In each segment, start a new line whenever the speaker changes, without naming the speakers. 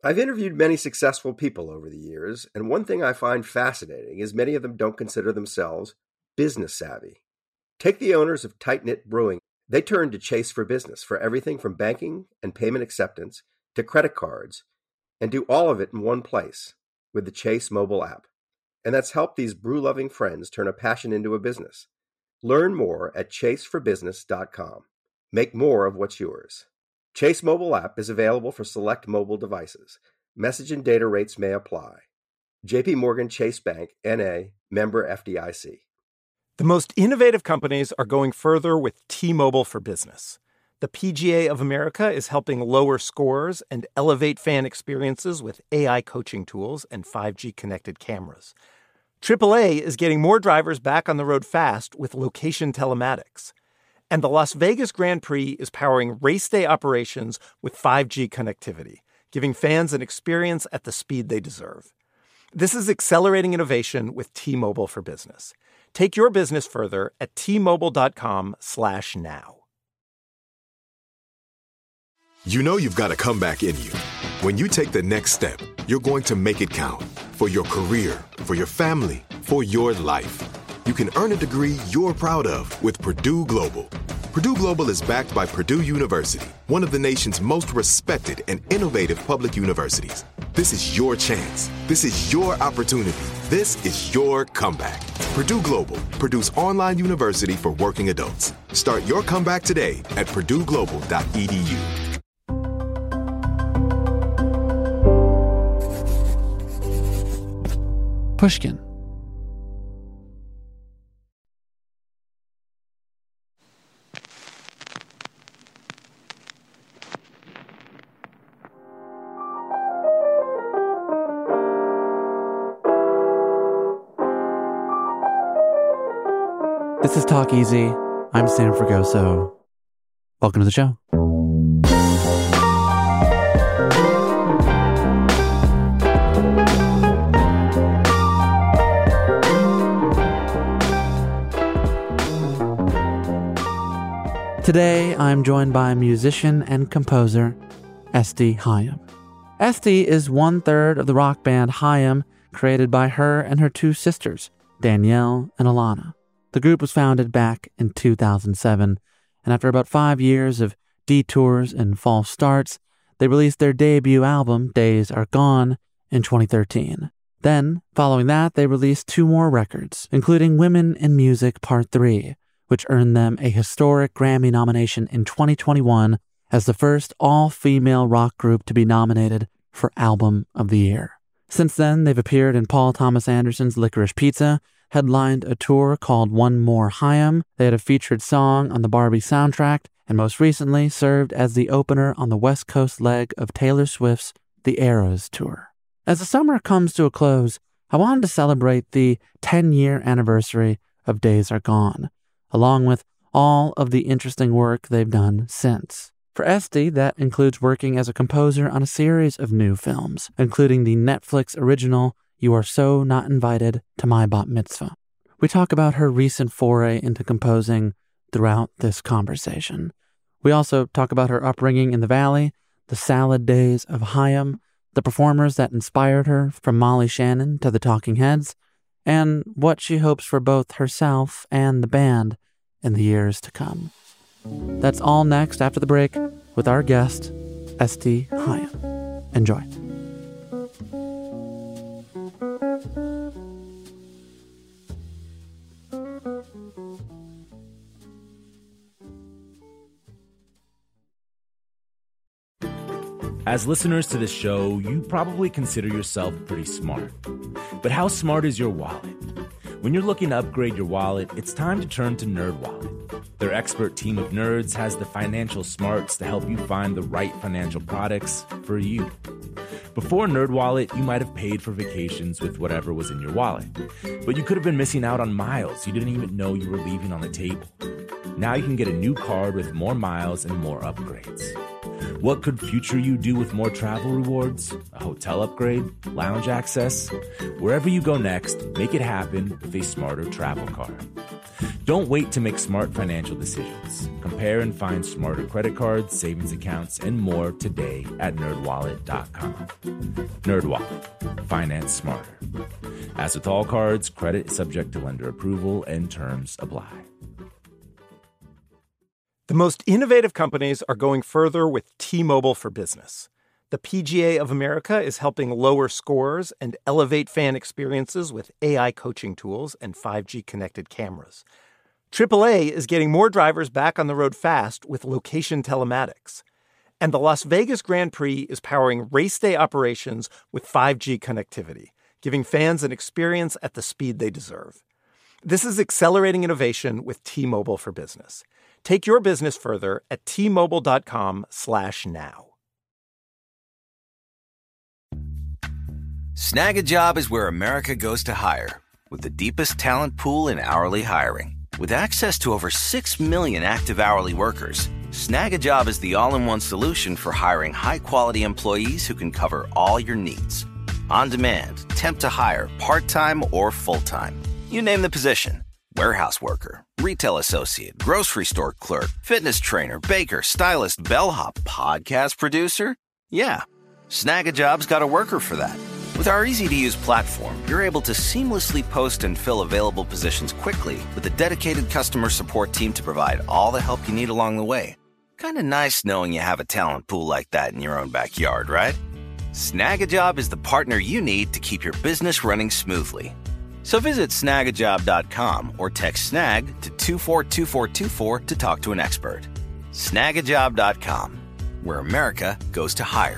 I've interviewed many successful people over the years, and one thing I find fascinating is many of them don't consider themselves business savvy. Take the owners of Tight Knit Brewing. They turned to Chase for Business for everything from banking and payment acceptance to credit cards, and do all of it in one place with the Chase mobile app. And that's helped these brew-loving friends turn a passion into a business. Learn more at chaseforbusiness.com. Make more of what's yours. Chase mobile app is available for select mobile devices. Message and data rates may apply. J.P. Morgan Chase Bank, N.A., member FDIC.
The most innovative companies are going further with T-Mobile for Business. The PGA of America is helping lower scores and elevate fan experiences with AI coaching tools and 5G connected cameras. AAA is getting more drivers back on the road fast with location telematics. And the Las Vegas Grand Prix is powering race day operations with 5G connectivity, giving fans an experience at the speed they deserve. This is accelerating innovation with T-Mobile for Business. Take your business further at T-Mobile.com/now.
You know you've got a comeback in you. When you take the next step, you're going to make it count. For your career, for your family, for your life. You can earn a degree you're proud of with Purdue Global. Purdue Global is backed by Purdue University, one of the nation's most respected and innovative public universities. This is your chance. This is your opportunity. This is your comeback. Purdue Global, Purdue's online university for working adults. Start your comeback today at purdueglobal.edu.
Pushkin. This is Talk Easy. I'm Sam Fragoso. Welcome to the show. Today, I'm joined by musician and composer Esti Haim. Esti is 1/3 of the rock band Haim, created by her and her two sisters, Danielle and Alana. The group was founded back in 2007, and after about 5 years of detours and false starts, they released their debut album, Days Are Gone, in 2013. Then, following that, they released 2 more records, including Women in Music Part 3, which earned them a historic Grammy nomination in 2021 as the first all-female rock group to be nominated for Album of the Year. Since then, they've appeared in Paul Thomas Anderson's Licorice Pizza, headlined a tour called One More Haim. They had a featured song on the Barbie soundtrack, and most recently served as the opener on the West Coast leg of Taylor Swift's The Eras Tour. As the summer comes to a close, I wanted to celebrate the 10-year anniversary of Days Are Gone, along with all of the interesting work they've done since. For Esti, that includes working as a composer on a series of new films, including the Netflix original You Are So Not Invited to My Bat Mitzvah. We talk about her recent foray into composing throughout this conversation. We also talk about her upbringing in the Valley, the salad days of Haim, the performers that inspired her, from Molly Shannon to the Talking Heads, and what she hopes for both herself and the band in the years to come. That's all next after the break with our guest, Esti Haim. Enjoy.
As listeners to this show, you probably consider yourself pretty smart. But how smart is your wallet? When you're looking to upgrade your wallet, it's time to turn to NerdWallet. Their expert team of nerds has the financial smarts to help you find the right financial products for you. Before NerdWallet, you might have paid for vacations with whatever was in your wallet. But you could have been missing out on miles you didn't even know you were leaving on the table. Now you can get a new card with more miles and more upgrades. What could future you do with more travel rewards? A hotel upgrade? Lounge access? Wherever you go next, make it happen with a smarter travel card. Don't wait to make smart financial decisions. Compare and find smarter credit cards, savings accounts, and more today at NerdWallet.com. NerdWallet. Finance smarter. As with all cards, credit is subject to lender approval and terms apply.
The most innovative companies are going further with T-Mobile for Business. The PGA of America is helping lower scores and elevate fan experiences with AI coaching tools and 5G connected cameras. AAA is getting more drivers back on the road fast with location telematics. And the Las Vegas Grand Prix is powering race day operations with 5G connectivity, giving fans an experience at the speed they deserve. This is accelerating innovation with T-Mobile for Business. Take your business further at T-Mobile.com/now.
Snag a Job is where America goes to hire, with the deepest talent pool in hourly hiring. With access to over 6 million active hourly workers, Snag a Job is the all-in-one solution for hiring high-quality employees who can cover all your needs. On demand, temp to hire, part-time or full-time. You name the position. Warehouse worker, retail associate, grocery store clerk, fitness trainer, baker, stylist, bellhop, podcast producer. Yeah, Snag a Job's got a worker for that. With our easy-to-use platform, you're able to seamlessly post and fill available positions quickly with a dedicated customer support team to provide all the help you need along the way. Kind of nice knowing you have a talent pool like that in your own backyard, right? Snag a Job is the partner you need to keep your business running smoothly. So visit snagajob.com or text snag to 242424 to talk to an expert. Snagajob.com, where America goes to hire.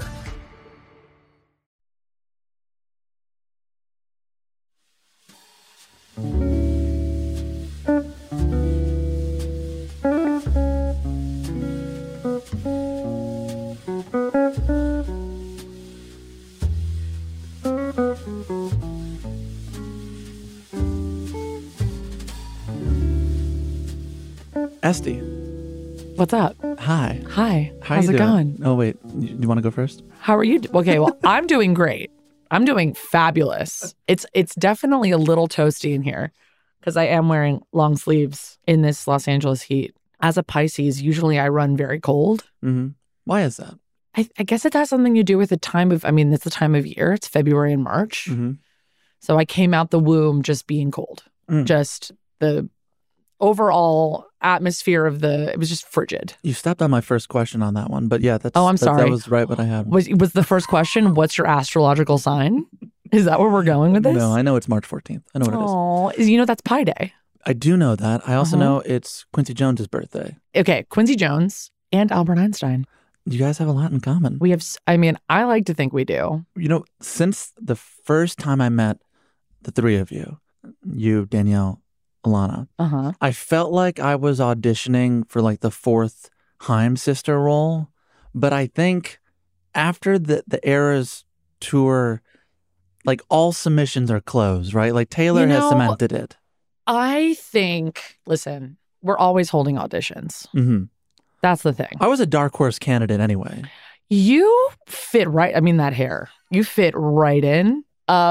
Esty.
What's up?
Hi.
Hi.
How
How's
you
it
doing?
going?
Oh, wait. You want to go first?
How are you? Okay, well, I'm doing great. I'm doing fabulous. It's definitely a little toasty in here because I am wearing long sleeves in this Los Angeles heat. As a Pisces, usually I run very cold.
Mm-hmm. Why is that?
I guess it has something to do with the time of, it's the time of year. It's February and March.
Mm-hmm.
So I came out the womb just being cold. Just the overall atmosphere of it was just frigid.
You stepped on my first question on that one, but yeah,
I'm sorry.
That was right what I had.
Was the first question, what's your astrological sign? Is that where we're going with this?
No, I know it's March 14th. I know what it is.
Oh, that's Pi Day.
I do know that. I also know it's Quincy Jones' birthday.
Okay, Quincy Jones and Albert Einstein.
You guys have a lot in common.
We have, I like to think we do.
Since the first time I met the three of you, Danielle, Alana, I felt like I was auditioning for like the fourth Haim sister role. But I think after the Eras tour, like all submissions are closed, right? Like Taylor has cemented it.
I think, listen, we're always holding auditions.
Mm-hmm.
That's the thing.
I was a dark horse candidate anyway.
You fit right. That hair. You fit right in.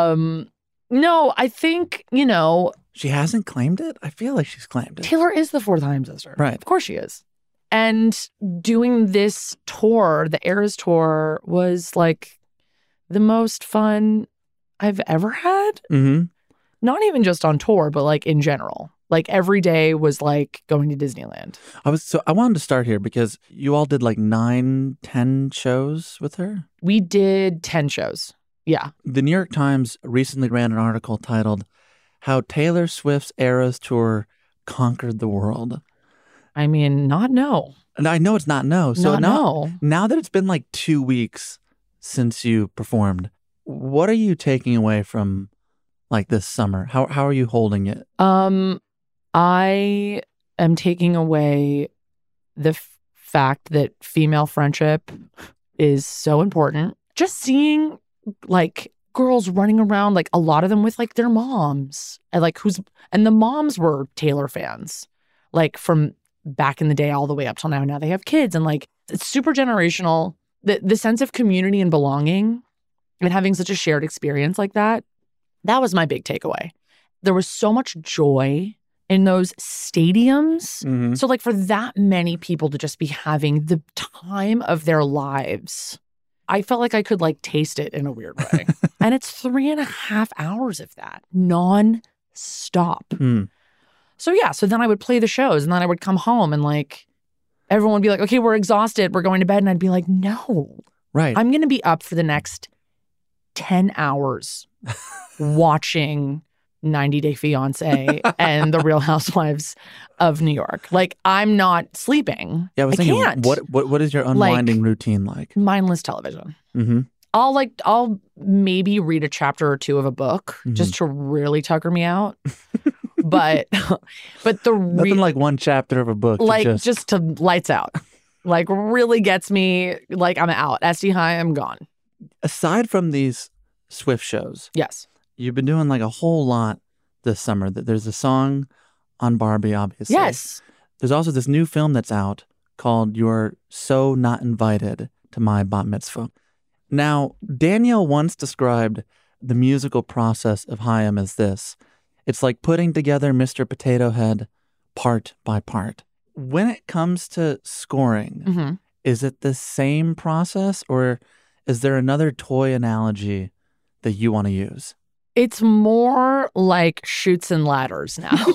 No, I think,
She hasn't claimed it? I feel like she's claimed it.
Taylor is the fourth Haim sister.
Right.
Of course she is. And doing this tour, the Eras tour, was like the most fun I've ever had.
Mm-hmm.
Not even just on tour, but like in general. Like every day was like going to Disneyland.
I wanted to start here because you all did like 9-10 shows with her.
We did 10 shows. Yeah.
The New York Times recently ran an article titled "How Taylor Swift's Eras Tour Conquered the World."
Not no.
And I know it's not no. So
no.
Now that it's been like 2 weeks since you performed, what are you taking away from like this summer? How are you holding it?
I am taking away the fact that female friendship is so important. Just seeing like girls running around, like a lot of them with like their moms, and the moms were Taylor fans, like from back in the day all the way up till now. Now they have kids, and like it's super generational. The sense of community and belonging and having such a shared experience like that was my big takeaway. There was so much joy in those stadiums.
Mhm.
So like for that many people to just be having the time of their lives, I felt like I could like taste it in a weird way. And it's 3.5 hours of that non-stop.
Mm.
So yeah, so then I would play the shows and then I would come home and like everyone would be like, okay, we're exhausted, we're going to bed. And I'd be like, no,
Right.
I'm going to be up for the next 10 hours watching 90 Day Fiancé and The Real Housewives of New York. Like, I'm not sleeping.
Yeah, I was thinking,
can't.
what is your unwinding routine like?
Mindless television.
Mm-hmm.
I'll maybe read a chapter or two of a book just to really tucker me out. but
Nothing like one chapter of a book.
like just to lights out. Like really gets me, like I'm out. SD High, I'm gone.
Aside from these Swift shows,
Yes.
you've been doing like a whole lot this summer. There's a song on Barbie, obviously.
Yes.
There's also this new film that's out called You're So Not Invited to My Bat Mitzvah. Now, Danielle once described the musical process of Chaim as this. It's like putting together Mr. Potato Head part by part. When it comes to scoring,
Mm-hmm.
is it the same process or is there another toy analogy that you want to use?
It's more like chutes and ladders now.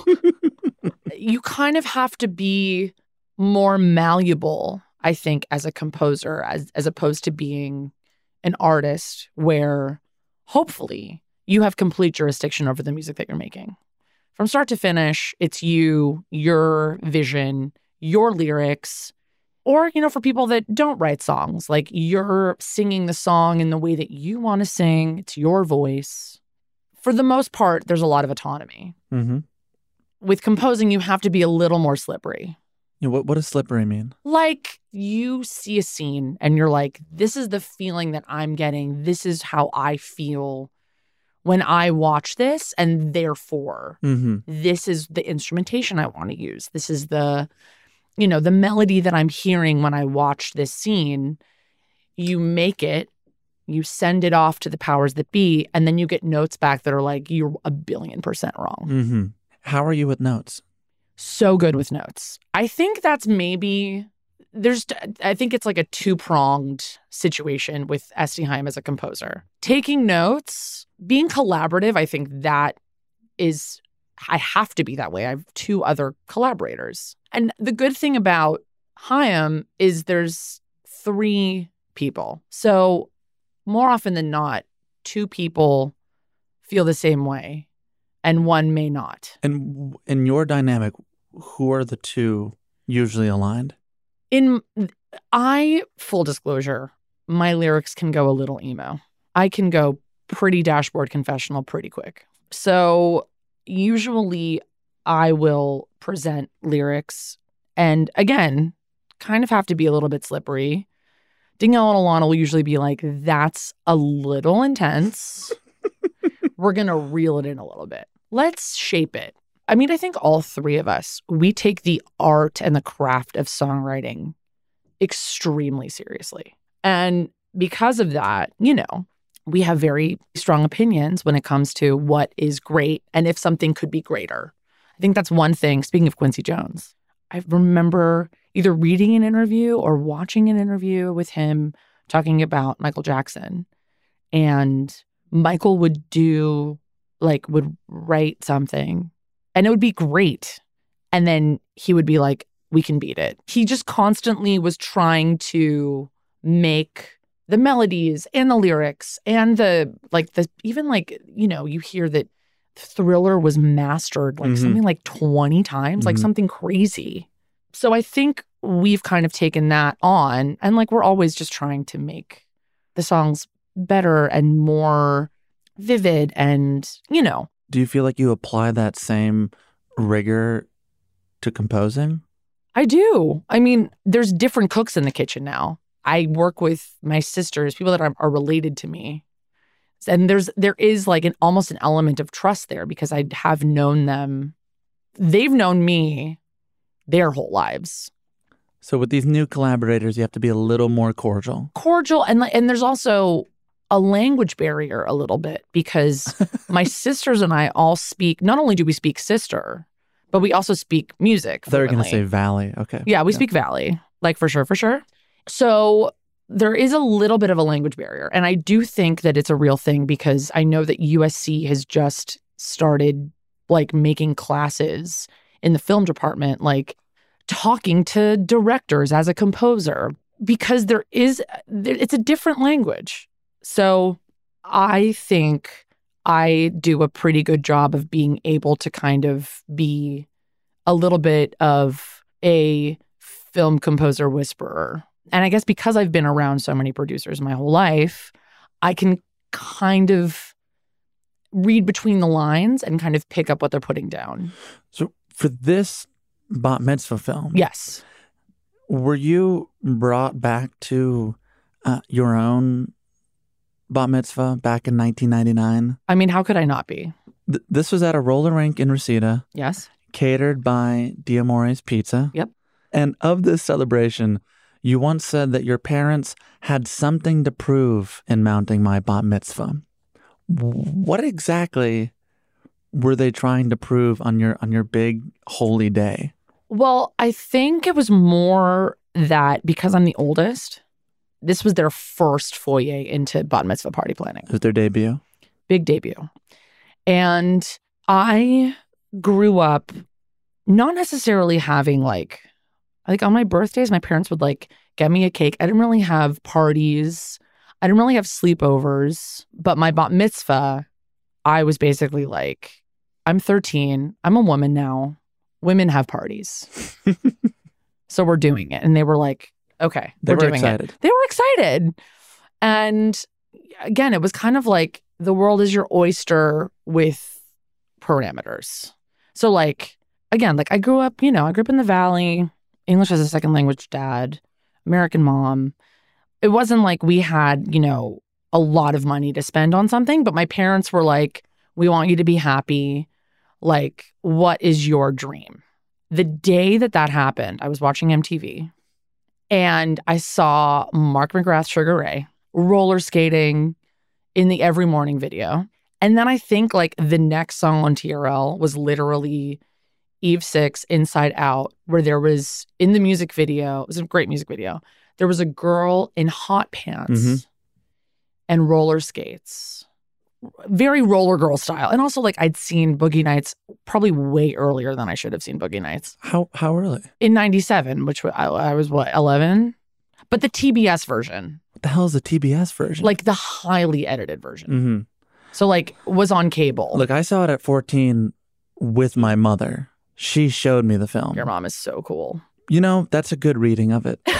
You kind of have to be more malleable, I think, as a composer, as opposed to being an artist where hopefully you have complete jurisdiction over the music that you're making. From start to finish, it's you, your vision, your lyrics, or, you know, for people that don't write songs, like you're singing the song in the way that you want to sing. It's your voice. For the most part, there's a lot of autonomy.
Mm-hmm.
With composing, you have to be a little more slippery.
Yeah, what does slippery mean?
Like you see a scene and you're like, this is the feeling that I'm getting. This is how I feel when I watch this. And therefore, this is the instrumentation I want to use. This is the, you know, the melody that I'm hearing when I watch this scene. You make it, you send it off to the powers that be, and then you get notes back that are like, you're 1,000,000,000% wrong.
Mm-hmm. How are you with notes?
So good with notes. I think that's maybe I think it's like a two-pronged situation with SD Chaim as a composer. Taking notes, being collaborative, I think that is, I have to be that way. I have 2 other collaborators. And the good thing about Chaim is there's 3 people. So more often than not, 2 people feel the same way and 1 may not.
And in your dynamic, who are the 2 usually aligned?
Full disclosure, my lyrics can go a little emo. I can go pretty dashboard confessional pretty quick. So usually I will present lyrics and again, kind of have to be a little bit slippery. Danielle and Alana will usually be like, that's a little intense. We're going to reel it in a little bit. Let's shape it. I mean, I think all 3 of us, we take the art and the craft of songwriting extremely seriously. And because of that, you know, we have very strong opinions when it comes to what is great and if something could be greater. I think that's one thing. Speaking of Quincy Jones, I remember either reading an interview or watching an interview with him talking about Michael Jackson. And Michael would write something and it would be great. And then he would be like, we can beat it. He just constantly was trying to make the melodies and the lyrics and you hear that Thriller was mastered something like 20 times, like something crazy. So I think we've kind of taken that on and like we're always just trying to make the songs better and more vivid and, you know.
Do you feel like you apply that same rigor to composing?
I do. I mean, there's different cooks in the kitchen now. I work with my sisters, people that are related to me. And there is like almost an element of trust there because I have known them. They've known me their whole lives.
So with these new collaborators, you have to be a little more cordial.
And there's also a language barrier a little bit because my sisters and I all speak, not only do we speak sister, but we also speak music.
They're going to
fluently.
say Valley. Okay.
Yeah, we speak Valley, like for sure. So there is a little bit of a language barrier. And I do think that it's a real thing because I know that USC has just started like making classes in the film department, like talking to directors as a composer, because it's a different language. So I think I do a pretty good job of being able to kind of be a little bit of a film composer whisperer. And I guess because I've been around so many producers my whole life, I can kind of read between the lines and kind of pick up what they're putting down.
So for this bat mitzvah film,
Yes.
were you brought back to your own bat mitzvah back in 1999?
I mean, how could I not be?
This was at a roller rink in Reseda,
Yes.
catered by Diamore's Pizza.
Yep.
And of this celebration, you once said that your parents had something to prove in mounting my bat mitzvah. What exactly were they trying to prove on your big holy day?
Well, I think it was more that because I'm the oldest, this was their first foyer into bat mitzvah party planning.
It was their debut?
Big debut. And I grew up not necessarily having like on my birthdays, my parents would like get me a cake. I didn't really have parties. I didn't really have sleepovers. But my bat mitzvah, I was basically like, I'm 13. I'm a woman now. Women have parties. So we're doing it. And they were like, okay,
They
we're
were
doing
excited.
it. They were excited. And again, it was kind of like the world is your oyster with parameters. So like, again, like I grew up in the Valley, English as a second language dad, American mom. It wasn't like we had, a lot of money to spend on something, but my parents were like, we want you to be happy. Like, what is your dream? The day that happened, I was watching MTV and I saw Mark McGrath, Sugar Ray, roller skating in the Every Morning video. And then I think like the next song on TRL was literally Eve 6, Inside Out, where there was, in the music video, it was a great music video, there was a girl in hot pants and roller skates. Very roller girl style. And also, like, I'd seen Boogie Nights probably way earlier than I should have seen Boogie Nights.
How early?
In 97, which I was, 11? But the TBS version.
What the hell is the TBS version?
Like, the highly edited version.
Mm-hmm.
So, like, was on cable.
Look, I saw it at 14 with my mother. She showed me the film.
Your mom is so cool.
That's a good reading of it.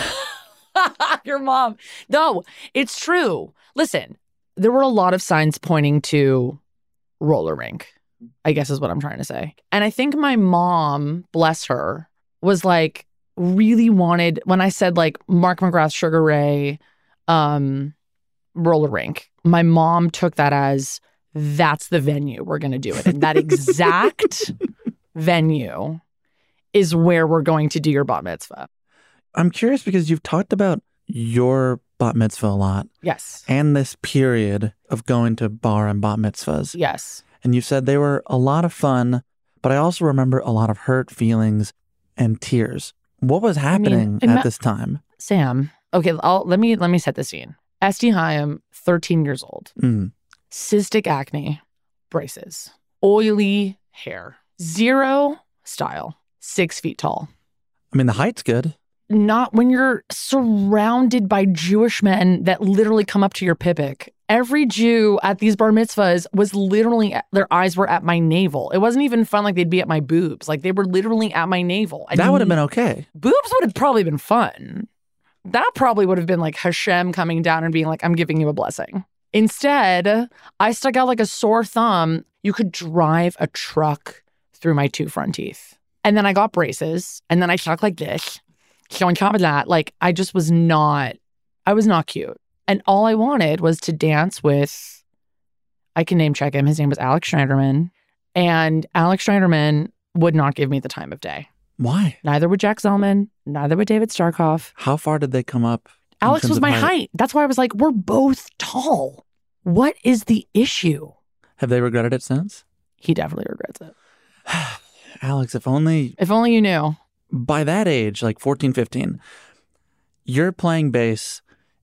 Your mom. No, it's true. Listen, there were a lot of signs pointing to roller rink, I guess is what I'm trying to say. And I think my mom, bless her, was like really wanted, when I said like Mark McGrath, Sugar Ray, roller rink, my mom took that as that's the venue we're going to do it. And that exact venue is where we're going to do your bat mitzvah.
I'm curious because you've talked about your bat mitzvah a lot.
Yes.
And this period of going to bar and bat mitzvahs.
Yes.
And you said they were a lot of fun, but I also remember a lot of hurt feelings and tears. What was happening at this time?
Sam, okay, let me set the scene. Esty Hyam, 13 years old. Cystic acne, braces, oily hair, zero style, 6 feet tall.
I mean, the height's good.
Not when you're surrounded by Jewish men that literally come up to your pipik. Every Jew at these bar mitzvahs was literally, their eyes were at my navel. It wasn't even fun like they'd be at my boobs. Like they were literally at my navel.
That would have been okay.
Boobs would have probably been fun. That probably would have been like Hashem coming down and being like, I'm giving you a blessing. Instead, I stuck out like a sore thumb. You could drive a truck through my 2 front teeth. And then I got braces. And then I stuck like this. So on top of that, like I was not cute. And all I wanted was to dance with, I can name check him. His name was Alex Schneiderman. And Alex Schneiderman would not give me the time of day.
Why?
Neither would Jack Zellman. Neither would David Starkov.
How far did they come up?
Alex was my height. That's why I was like, we're both tall. What is the issue?
Have they regretted it since?
He definitely regrets it.
Alex, if only
you knew.
by that age, like 14, 15, you're playing bass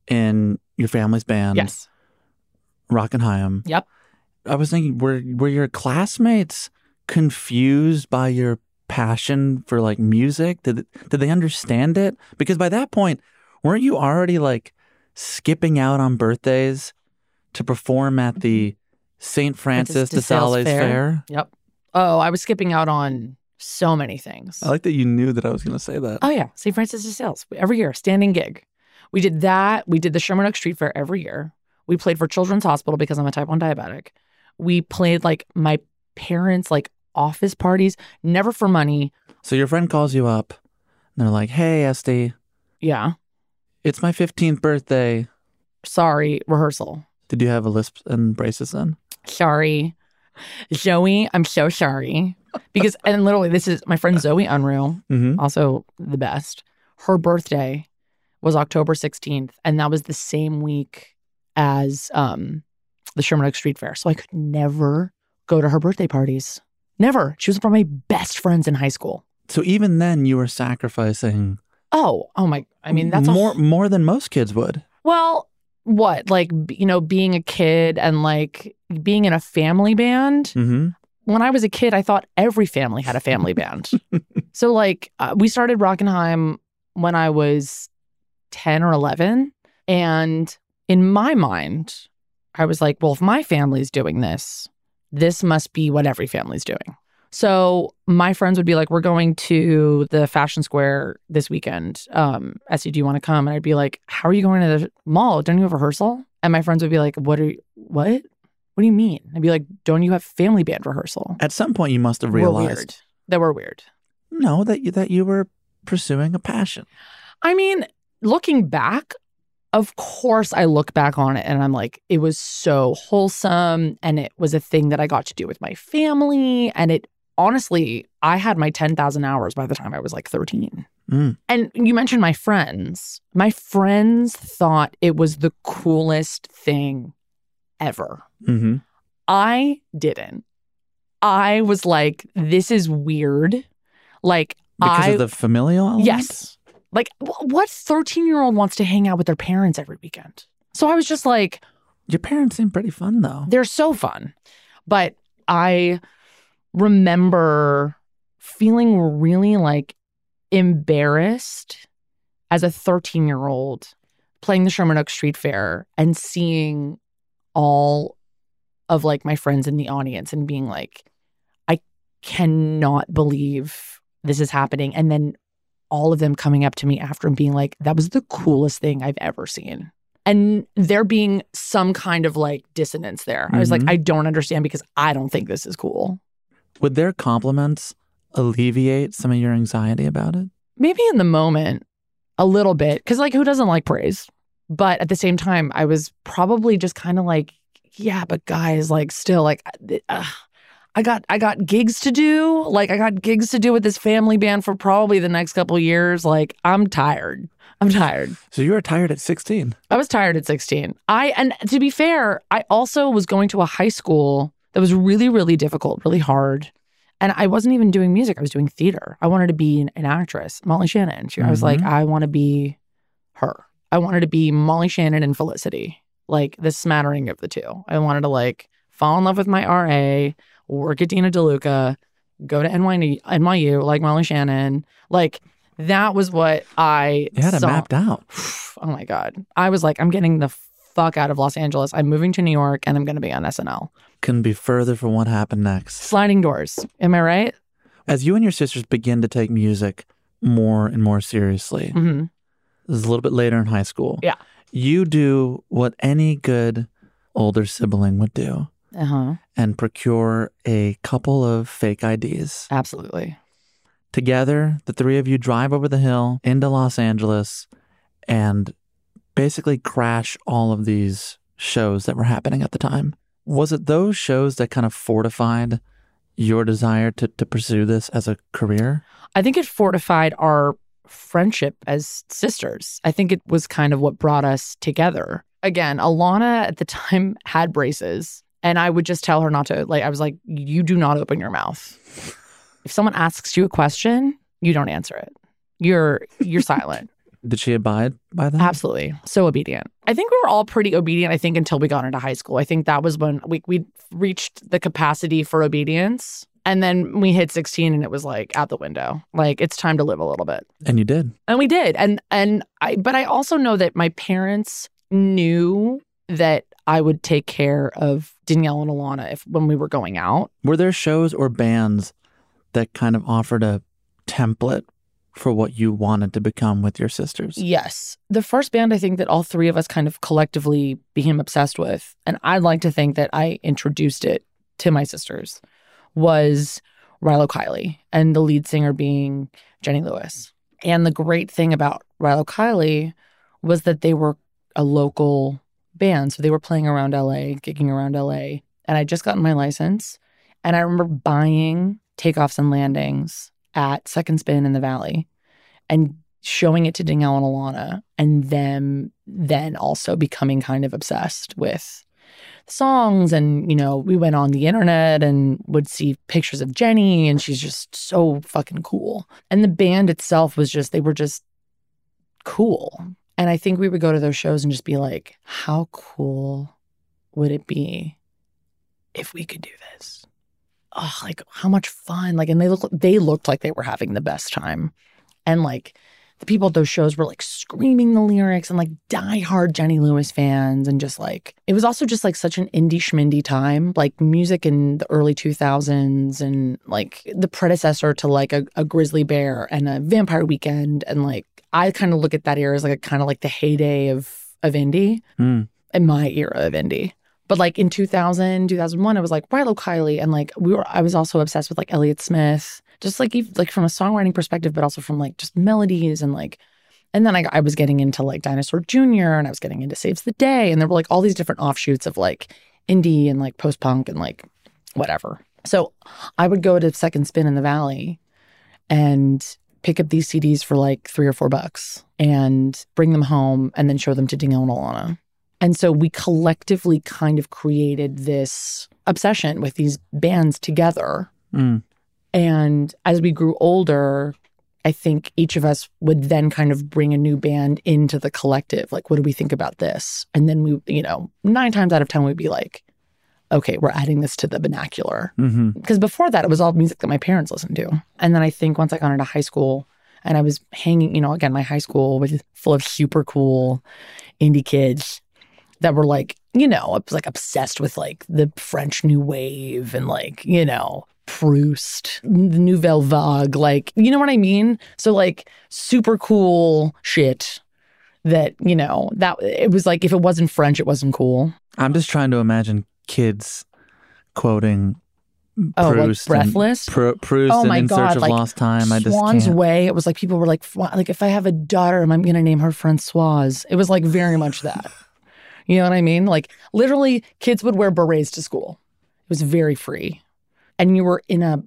in your family's band,
Yes.
Rockin' Hyam.
Yep.
I was thinking, were your classmates confused by your passion for like music? Did they understand it? Because by that point, weren't you already like skipping out on birthdays to perform at the St. Francis de Sales Fair?
Yep. Oh, I was skipping out on so many things.
I like that you knew that I was going to say that.
Oh, yeah. St. Francis de Sales. Every year, standing gig. We did that. We did the Sherman Oaks Street Fair every year. We played for Children's Hospital because I'm a type 1 diabetic. We played like my parents' like office parties, never for money.
So your friend calls you up and they're like, hey, Esty,
Yeah.
it's my 15th birthday.
Sorry, rehearsal.
Did you have a lisp and braces then?
Sorry. Zoe, I'm so sorry. Because, and literally, this is my friend Zoe Unreal, also the best. Her birthday was October 16th, and that was the same week as the Sherman Oaks Street Fair. So I could never go to her birthday parties. Never. She was one of my best friends in high school.
So even then, you were sacrificing.
Oh my! I mean, that's
more than most kids would.
Well, what, like, you know, being a kid and like being in a family band.
Mm-hmm.
When I was a kid, I thought every family had a family band. So like we started Rockin' Hyam when I was 10 or 11. And in my mind, I was like, well, if my family's doing this, this must be what every family's doing. So my friends would be like, we're going to the Fashion Square this weekend. Essie, do you want to come? And I'd be like, how are you going to the mall? Don't you have rehearsal? And my friends would be like, what? What do you mean? I'd be like, don't you have family band rehearsal?
At some point, you must have realized
that we're weird.
No, that you were pursuing a passion.
I mean, looking back, of course, I look back on it and I'm like, it was so wholesome, and it was a thing that I got to do with my family, and it honestly, I had my 10,000 hours by the time I was like 13. And you mentioned my friends. My friends thought it was the coolest thing ever.
Mm-hmm.
I didn't. I was like, this is weird. Like,
because of the familial element?
Yes. Like, what 13-year-old wants to hang out with their parents every weekend? So I was just like...
Your parents seem pretty fun, though.
They're so fun. But I remember feeling really, like, embarrassed as a 13-year-old playing the Sherman Oaks Street Fair and seeing all of like my friends in the audience and being like, I cannot believe this is happening. And then all of them coming up to me after and being like, that was the coolest thing I've ever seen. And there being some kind of like dissonance there. I was like, I don't understand because I don't think this is cool.
Would their compliments alleviate some of your anxiety about it?
Maybe in the moment, a little bit. Because like, who doesn't like praise? But at the same time, I was probably just kind of like, yeah, but guys, like still like, I got gigs to do. Like I got gigs to do with this family band for probably the next couple of years. Like I'm tired.
So you were tired at 16?
I was tired at 16. And to be fair, I also was going to a high school that was really, really difficult, really hard. And I wasn't even doing music. I was doing theater. I wanted to be an actress, Molly Shannon. I was like, I want to be her. I wanted to be Molly Shannon and Felicity, like the smattering of the two. I wanted to like fall in love with my RA, work at Dina DeLuca, go to NYU like Molly Shannon. Like that was what I
had it mapped out.
Oh my God. I was like, I'm getting the fuck out of Los Angeles. I'm moving to New York and I'm going to be on SNL.
Couldn't be further from what happened next.
Sliding doors. Am I right?
As you and your sisters begin to take music more and more seriously, this is a little bit later in high school.
Yeah.
You do what any good older sibling would do and procure a couple of fake IDs.
Absolutely.
Together, the three of you drive over the hill into Los Angeles and basically crash all of these shows that were happening at the time. Was it those shows that kind of fortified your desire to pursue this as a career?
I think it fortified our friendship as sisters. I think it was kind of what brought us together. Again, Alana at the time had braces, and I would just tell her not to. Like, I was like, you do not open your mouth. If someone asks you a question, you don't answer it. You're silent.
Did she abide by that?
Absolutely. So obedient. I think we were all pretty obedient, I think, until we got into high school. I think that was when we reached the capacity for obedience. And then we hit 16 and it was like out the window. Like, it's time to live a little bit.
And you did.
And we did. But I also know that my parents knew that I would take care of Danielle and Alana when we were going out.
Were there shows or bands that kind of offered a template for what you wanted to become with your sisters?
Yes. The first band I think that all three of us kind of collectively became obsessed with, and I'd like to think that I introduced it to my sisters, was Rilo Kiley, and the lead singer being Jenny Lewis. And the great thing about Rilo Kiley was that they were a local band. So they were playing around LA, gigging around LA. And I'd just gotten my license. And I remember buying Takeoffs and Landings at Second Spin in the Valley and showing it to Danielle and Alana, and them then also becoming kind of obsessed with songs. And, you know, we went on the internet and would see pictures of Jenny, and she's just so fucking cool. And the band itself was just, they were just cool. And I think we would go to those shows and just be like, how cool would it be if we could do this? Oh, like, how much fun. Like, and they looked like they were having the best time. And like, the people at those shows were like screaming the lyrics and like diehard Jenny Lewis fans. And just like, it was also just like such an indie schmindy time, like music in the early 2000s and like the predecessor to like a Grizzly Bear and a Vampire Weekend. And like, I kind of look at that era as like a kind of like the heyday of indie in my era of indie. But like in 2000, 2001, it was like Rilo Kiley, and like I was also obsessed with like Elliott Smith, just like from a songwriting perspective, but also from like just melodies and like, and then I was getting into like Dinosaur Jr. and I was getting into Saves the Day, and there were like all these different offshoots of like indie and like post-punk and like whatever. So I would go to Second Spin in the Valley and pick up these CDs for like $3 or $4 and bring them home and then show them to Danielle and Alana. And so we collectively kind of created this obsession with these bands together. And as we grew older, I think each of us would then kind of bring a new band into the collective. Like, what do we think about this? And then we, you know, 9 times out of 10, we'd be like, okay, we're adding this to the vernacular. Because before that, it was all music that my parents listened to. And then I think once I got into high school and I was hanging, you know, again, my high school was full of super cool indie kids that were like, you know, I was like obsessed with like the French New Wave and like, you know, Proust, the Nouvelle Vague, like, you know what I mean? So like super cool shit that, you know, that it was like, if it wasn't French, it wasn't cool.
I'm just trying to imagine kids quoting Proust,
like Breathless.
Proust and In Search of
like
Lost Time. I just
Swan's
can't.
Way. It was like people were like if I have a daughter, I'm going to name her Francoise. It was like very much that. You know what I mean? Like literally kids would wear berets to school. It was very free. And you were in a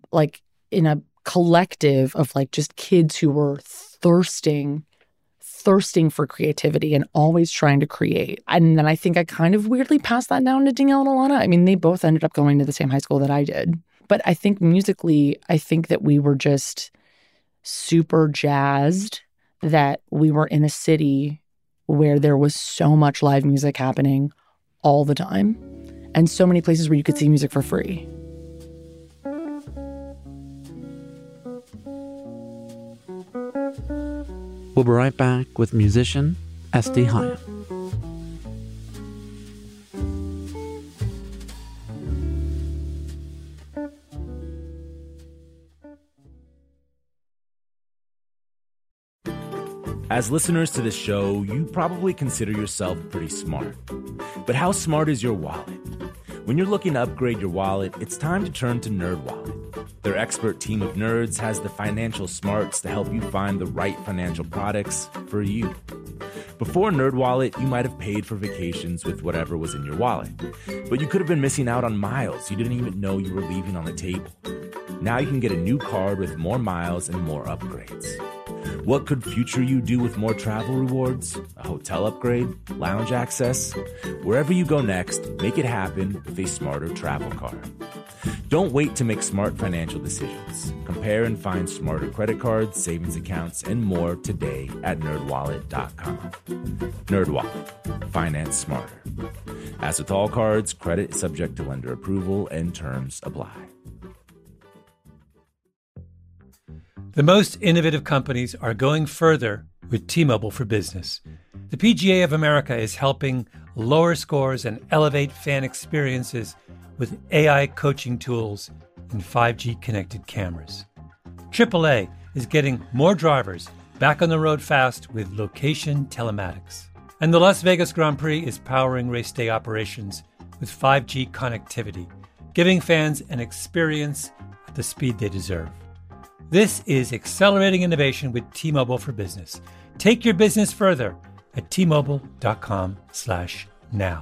collective of like just kids who were thirsting for creativity and always trying to create. And then I think I kind of weirdly passed that down to Danielle and Alana. I mean, they both ended up going to the same high school that I did. But I think musically, I think that we were just super jazzed that we were in a city where there was so much live music happening all the time and so many places where you could see music for free.
We'll be right back with musician SD Hyam.
As listeners to this show, you probably consider yourself pretty smart. But how smart is your wallet? When you're looking to upgrade your wallet, it's time to turn to NerdWallet. Their expert team of nerds has the financial smarts to help you find the right financial products for you. Before NerdWallet, you might have paid for vacations with whatever was in your wallet. But you could have been missing out on miles you didn't even know you were leaving on the table. Now you can get a new card with more miles and more upgrades. What could future you do with more travel rewards? A hotel upgrade? Lounge access? Wherever you go next, make it happen with a smarter travel card. Don't wait to make smart financial decisions. Compare and find smarter credit cards, savings accounts, and more today at NerdWallet.com. NerdWallet. Finance smarter. As with all cards, credit is subject to lender approval and terms apply.
The most innovative companies are going further with T-Mobile for Business. The PGA of America is helping lower scores and elevate fan experiences with AI coaching tools and 5G connected cameras. AAA is getting more drivers back on the road fast with location telematics. And the Las Vegas Grand Prix is powering race day operations with 5G connectivity, giving fans an experience at the speed they deserve. This is accelerating innovation with T-Mobile for Business. Take your business further at T-Mobile.com/now.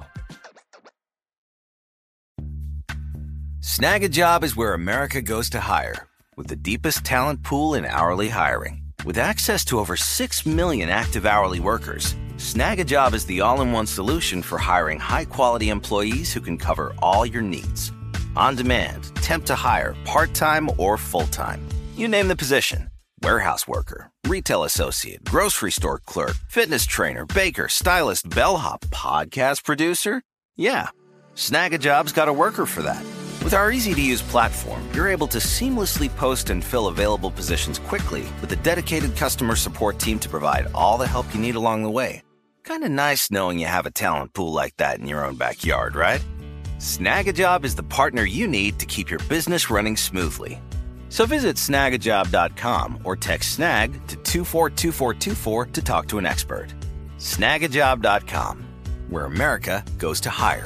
Snag a Job is where America goes to hire, with the deepest talent pool in hourly hiring. With access to over 6 million active hourly workers, Snag a Job is the all-in-one solution for hiring high-quality employees who can cover all your needs. On demand, temp to hire, part-time or full-time. You name the position. Warehouse worker, retail associate, grocery store clerk, fitness trainer, baker, stylist, bellhop, podcast producer. Yeah, Snag a Job's got a worker for that. With our easy-to-use platform, you're able to seamlessly post and fill available positions quickly with a dedicated customer support team to provide all the help you need along the way. Kind of nice knowing you have a talent pool like that in your own backyard, right? Snag a Job is the partner you need to keep your business running smoothly. So visit snagajob.com or text snag to 242424 to talk to an expert. Snagajob.com, where America goes to hire.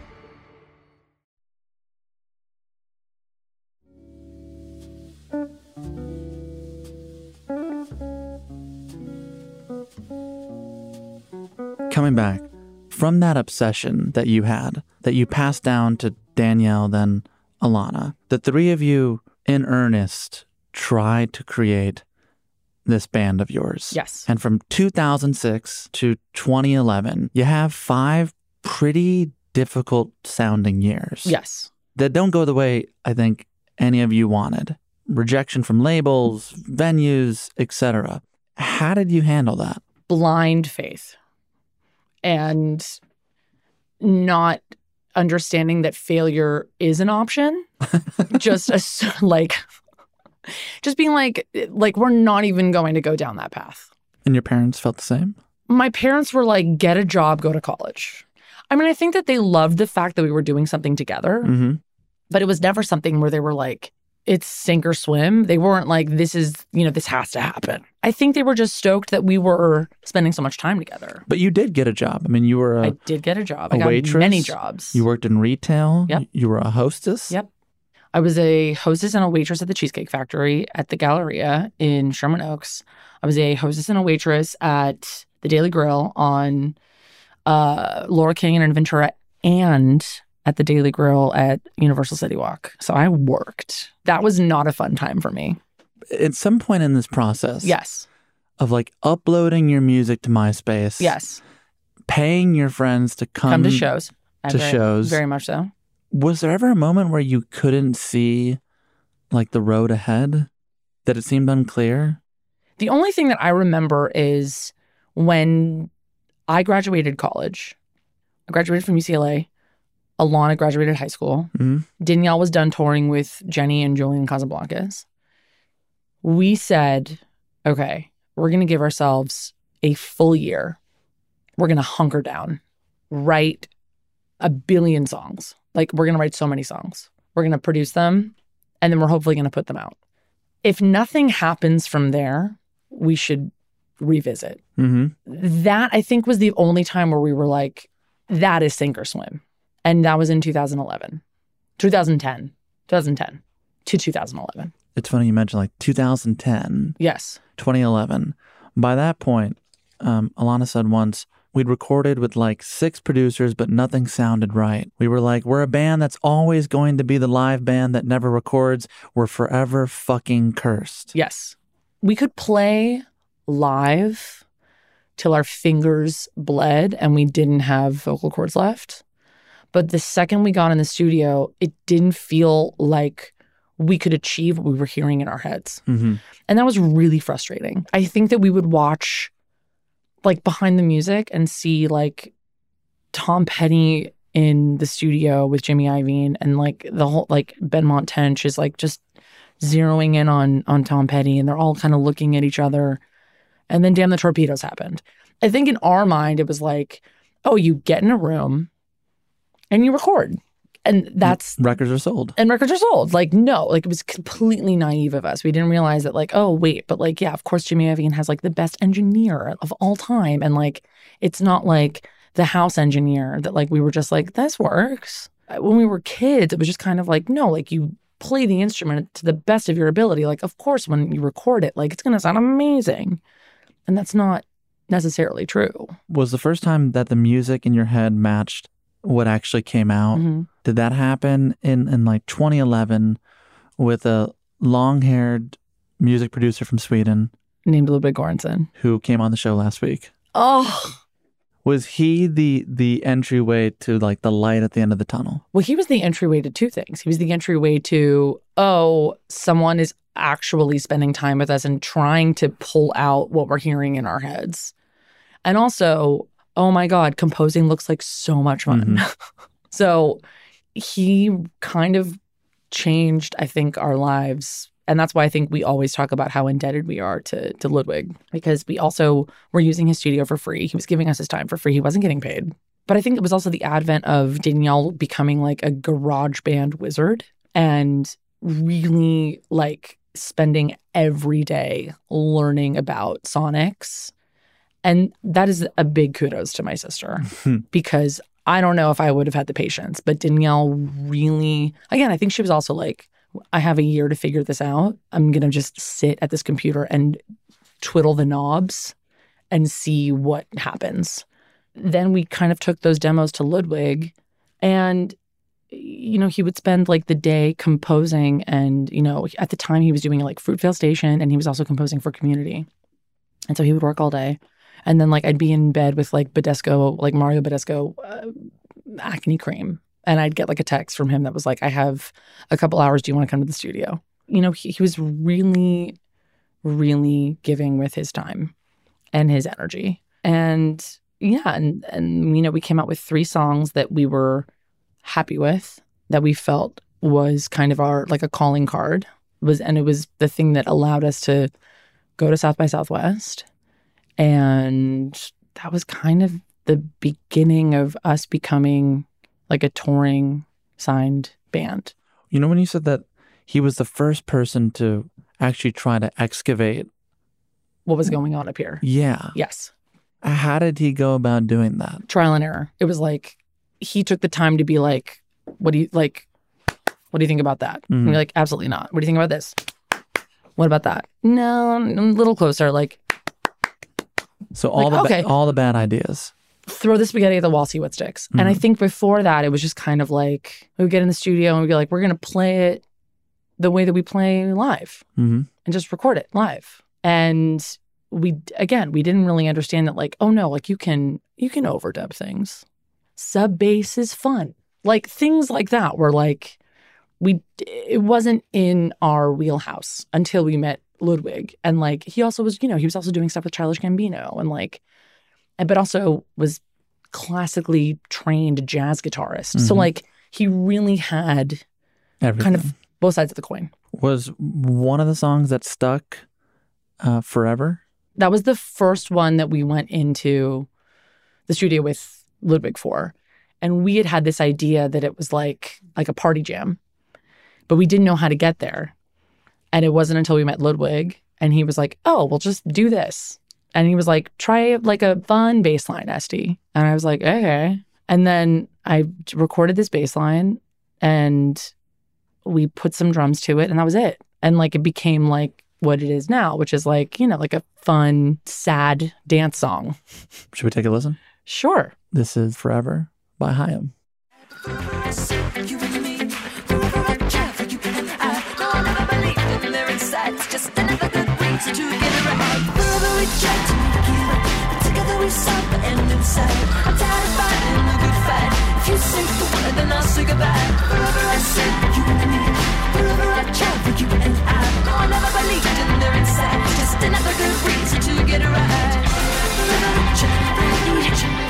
Coming back from that obsession that you had, that you passed down to Danielle, then Alana, the three of you in earnest tried to create this band of yours.
Yes.
And from 2006 to 2011, you have 5 pretty difficult sounding years.
Yes.
That don't go the way I think any of you wanted. Rejection from labels, venues, etc. How did you handle that?
Blind faith. And not understanding that failure is an option. Just being like we're not even going to go down that path.
And your parents felt the same?
My parents were like, get a job, go to college. I mean, I think that they loved the fact that we were doing something together, but it was never something where they were like, it's sink or swim. They weren't like, this has to happen. I think they were just stoked that we were spending so much time together.
But you did get a job. I mean, you were
I did get a job.
a
I got
waitress.
many jobs.
You worked in retail.
Yep.
You were a hostess.
Yep. I was a hostess and a waitress at the Cheesecake Factory at the Galleria in Sherman Oaks. I was a hostess and a waitress at the Daily Grill on Laura King and Ventura, and at the Daily Grill at Universal City Walk. So I worked. That was not a fun time for me.
At some point in this process,
Yes.
of like uploading your music to MySpace,
Yes.
paying your friends to come
to shows.
shows.
Very much so.
Was there ever a moment where you couldn't see like the road ahead? That it seemed unclear?
The only thing that I remember is when I graduated college. I graduated from UCLA. Alana graduated high school. Danielle was done touring with Jenny and Julian Casablancas. We said, okay, we're going to give ourselves a full year. We're going to hunker down, write a billion songs. Like, we're going to write so many songs. We're going to produce them, and then we're hopefully going to put them out. If nothing happens from there, we should revisit. That, I think, was the only time where we were like, that is sink or swim. And that was in 2010 to 2011.
It's funny you mentioned like 2010.
Yes.
2011. By that point, Alana said once, we'd recorded with like 6 producers, but nothing sounded right. We were like, we're a band that's always going to be the live band that never records. We're forever fucking cursed.
Yes. We could play live till our fingers bled and we didn't have vocal cords left. But the second we got in the studio, it didn't feel like we could achieve what we were hearing in our heads.
Mm-hmm.
And that was really frustrating. I think that we would watch like behind the music and see like Tom Petty in the studio with Jimmy Iovine, and like the whole like Benmont Tench is like just zeroing in on Tom Petty, and they're all kind of looking at each other. And then Damn the Torpedoes happened. I think in our mind it was like, oh, you get in a room and you record. And that's...
Records are sold.
And records are sold. Like, no. Like, it was completely naive of us. We didn't realize that, like, oh, wait. But, like, yeah, of course, Jimmy Iovine has, like, the best engineer of all time. And, like, it's not, like, the house engineer that, like, we were just like, this works. When we were kids, it was just kind of like, no, like, you play the instrument to the best of your ability. Like, of course, when you record it, like, it's going to sound amazing. And that's not necessarily true.
Was the first time that the music in your head matched what actually came out?
Mm-hmm.
Did that happen in like 2011 with a long-haired music producer from Sweden
named Ludwig Göransson,
who came on the show last week?
Oh,
was he the entryway to like the light at the end of the tunnel?
Well, he was the entryway to two things. He was the entryway to, oh, someone is actually spending time with us and trying to pull out what we're hearing in our heads. And also, oh my God, composing looks like so much fun.
Mm-hmm.
So he kind of changed, I think, our lives. And that's why I think we always talk about how indebted we are to Ludwig, because we also were using his studio for free. He was giving us his time for free. He wasn't getting paid. But I think it was also the advent of Danielle becoming like a garage band wizard and really like spending every day learning about sonics. And that is a big kudos to my sister because I don't know if I would have had the patience, but Danielle really, again, I think she was also like, I have a year to figure this out. I'm going to just sit at this computer and twiddle the knobs and see what happens. Then we kind of took those demos to Ludwig and, you know, he would spend like the day composing and, you know, at the time he was doing like Fruitvale Station and he was also composing for Community. And so he would work all day. And then, like, I'd be in bed with, like, Badescu, like, Mario Badescu acne cream. And I'd get, like, a text from him that was like, I have a couple hours. Do you want to come to the studio? You know, he was really, really giving with his time and his energy. And, yeah, and you know, we came out with 3 songs that we were happy with, that we felt was kind of our, like, a calling card. And it was the thing that allowed us to go to South by Southwest. And that was kind of the beginning of us becoming like a touring signed band.
You know, when you said that he was the first person to actually try to excavate
what was going on up here.
Yeah.
Yes.
How did he go about doing that?
Trial and error. It was like, he took the time to be like, what do you think about that?
Mm-hmm.
And you're like, absolutely not. What do you think about this? What about that? No, a little closer. Like,
so all the bad ideas.
Throw the spaghetti at the wall, see what sticks. Mm-hmm. And I think before that, it was just kind of like, we would get in the studio and we'd be like, we're going to play it the way that we play live
and
just record it live. And we didn't really understand that, like, oh no, like you can overdub things. Sub bass is fun. Like things like that were like, it wasn't in our wheelhouse until we met Ludwig. And like, he also was, you know, he was also doing stuff with Childish Gambino and like, but also was classically trained jazz guitarist. So like, he really had
everything.
Kind of both sides of the coin.
Was one of the songs that stuck forever?
That was the first one that we went into the studio with Ludwig for. And we had this idea that it was like a party jam, but we didn't know how to get there. And it wasn't until we met Ludwig and he was like, oh, we'll just do this. And he was like, try like a fun bass line, Esty. And I was like, okay. And then I recorded this bass line and we put some drums to it and that was it. And like, it became like what it is now, which is like, you know, like a fun, sad dance song.
Should we take a listen?
Sure.
This is Forever by Haim.
It's just another good reason to get it right. Forever we try to give up, but together we suffer and inside. I'm tired of fighting a good fight. If you sink the say goodbye. Forever I said you and me. Forever I tried for you and I. No, I never believed in their inside. Just another good reason to get right. Forever we tried, we tried.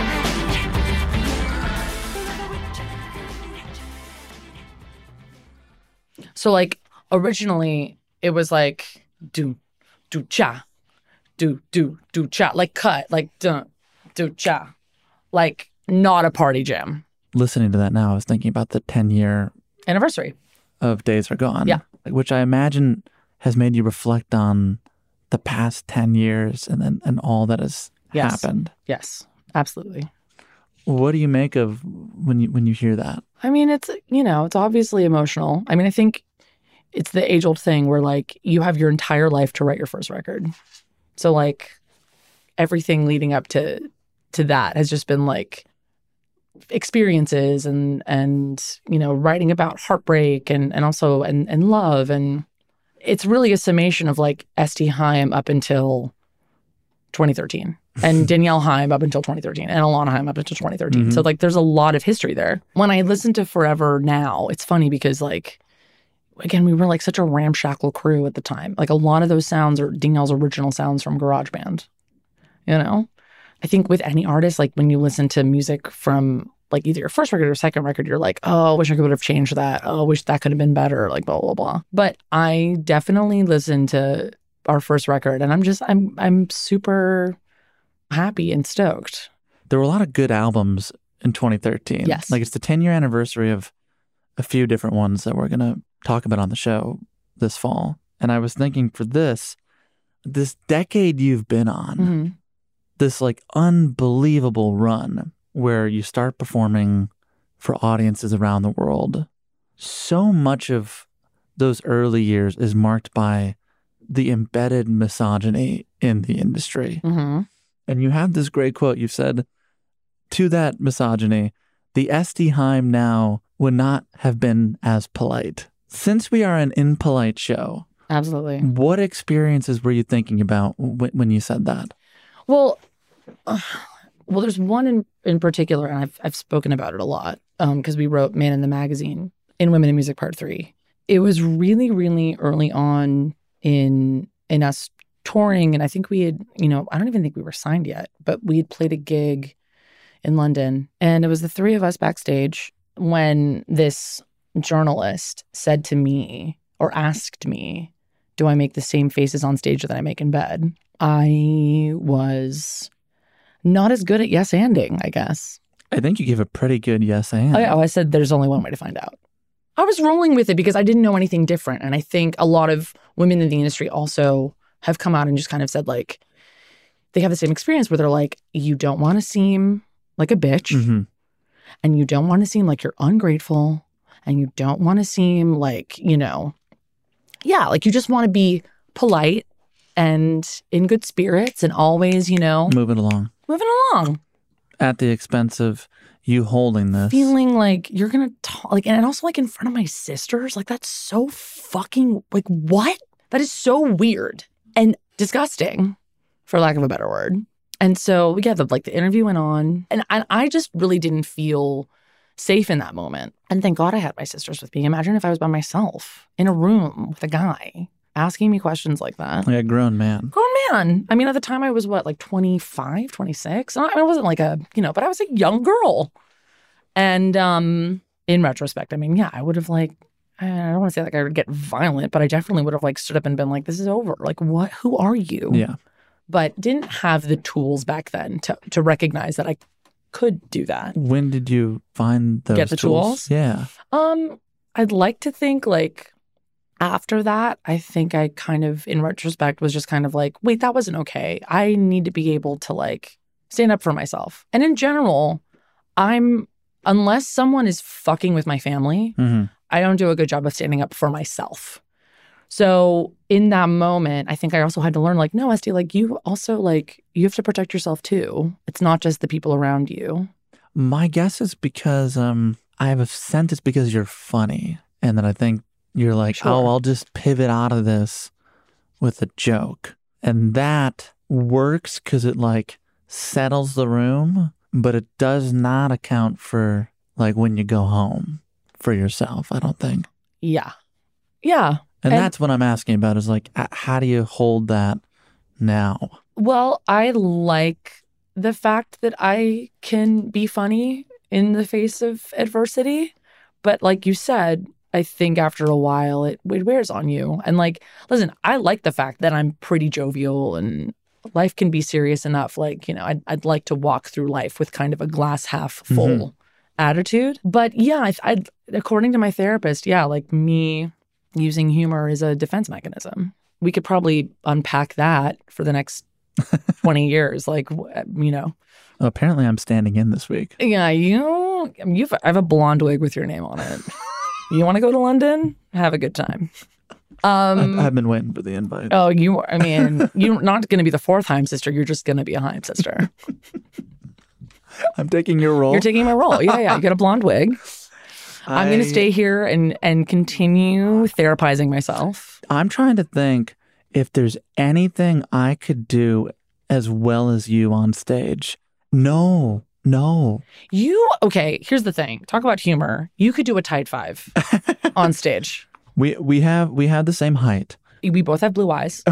So like originally it was like do cha, do cha, like cut, like do cha, like not a party jam.
Listening to that now, I was thinking about the 10-year
Anniversary.
of Days Are Gone.
Yeah.
Which I imagine has made you reflect on the past 10 years and all that has happened.
Yes, absolutely.
What do you make of when you hear that?
I mean, it's, you know, it's obviously emotional. I mean, I think it's the age-old thing where, like, you have your entire life to write your first record. So, like, everything leading up to that has just been, like, experiences and you know, writing about heartbreak and also and love. And it's really a summation of, like, Esti Haim up until 2013. And Danielle Haim up until 2013 and Alana Haim up until 2013.
Mm-hmm.
So like there's a lot of history there. When I listen to Forever now, it's funny because like, again, we were like such a ramshackle crew at the time. Like a lot of those sounds are Danielle's original sounds from GarageBand. You know? I think with any artist, like when you listen to music from like either your first record or second record, you're like, oh, I wish I could have changed that. Oh, I wish that could have been better, like blah, blah, blah. But I definitely listened to our first record and I'm super happy and stoked.
There were a lot of good albums in 2013.
Yes.
Like it's the 10-year anniversary of a few different ones that we're going to talk about on the show this fall. And I was thinking for this decade you've been on, this like unbelievable run where you start performing for audiences around the world. So much of those early years is marked by the embedded misogyny in the industry.
Mm-hmm.
And you have this great quote. You've said, to that misogyny, the Esti Haim now would not have been as polite. Since we are an impolite show,
absolutely,
what experiences were you thinking about when you said that?
Well, there's one in particular, and I've spoken about it a lot because we wrote Man in the Magazine in Women in Music Part 3. It was really, really early on in us touring, and I think we had, you know, I don't even think we were signed yet, but we had played a gig in London, and it was the three of us backstage when this journalist said to me or asked me, do I make the same faces on stage that I make in bed? I was not as good at yes-anding, I guess.
I think you gave a pretty good yes and.
I said there's only one way to find out. I was rolling with it because I didn't know anything different. And I think a lot of women in the industry also have come out and just kind of said, like, they have the same experience where they're like, you don't want to seem like a bitch, and you don't want to seem like you're ungrateful, and you don't want to seem like, you know, like you just want to be polite and in good spirits and always, you know,
moving along
at
the expense of you holding this,
feeling like you're gonna talk, like, and also like in front of my sisters, like that's so fucking, like, what? That is so weird and disgusting, for lack of a better word. And so yeah, the interview went on, and I just really didn't feel safe in that moment. And thank God I had my sisters with me. Imagine if I was by myself in a room with a guy asking me questions like that.
Like a grown man.
I mean, at the time I was like 25, 26. I wasn't like a, you know, but I was a young girl. And in retrospect, I mean, yeah, I would have like, I don't want to say like I would get violent, but I definitely would have like stood up and been like, this is over. Like, what? Who are you?
Yeah.
But didn't have the tools back then to recognize that I could do that.
When did you find those
Get the tools?
Yeah.
I'd like to think like after that, I think I kind of, in retrospect, was just kind of like, wait, that wasn't okay. I need to be able to like stand up for myself. And in general, unless someone is fucking with my family, I don't do a good job of standing up for myself. So in that moment, I think I also had to learn like, no, Esti, like you also like, you have to protect yourself too. It's not just the people around you.
My guess is because I have a sense it's because you're funny. And then I think you're like,
Sure.
oh, I'll just pivot out of this with a joke. And that works because it like settles the room, but it does not account for like when you go home. for yourself, I don't think.
Yeah. Yeah.
And that's what I'm asking about is like, how do you hold that now?
Well, I like the fact that I can be funny in the face of adversity. But like you said, I think after a while it wears on you. And like, listen, I like the fact that I'm pretty jovial and life can be serious enough. Like, you know, I'd like to walk through life with kind of a glass half full attitude. But yeah, I according to my therapist, yeah, like me using humor is a defense mechanism. We could probably unpack that for the next 20 years. Like, you know.
Apparently I'm standing in this week.
Yeah, I have a blonde wig with your name on it. You want to go to London? Have a good time.
I've been waiting for the invite.
Oh, you're not going to be the fourth Haim sister. You're just going to be a Haim sister.
I'm taking your role.
You're taking my role. Yeah. You got a blonde wig. I'm going to stay here and continue therapizing myself.
I'm trying to think if there's anything I could do as well as you on stage. No.
Okay, here's the thing. Talk about humor. You could do a tight five on stage.
We have the same height.
We both have blue eyes.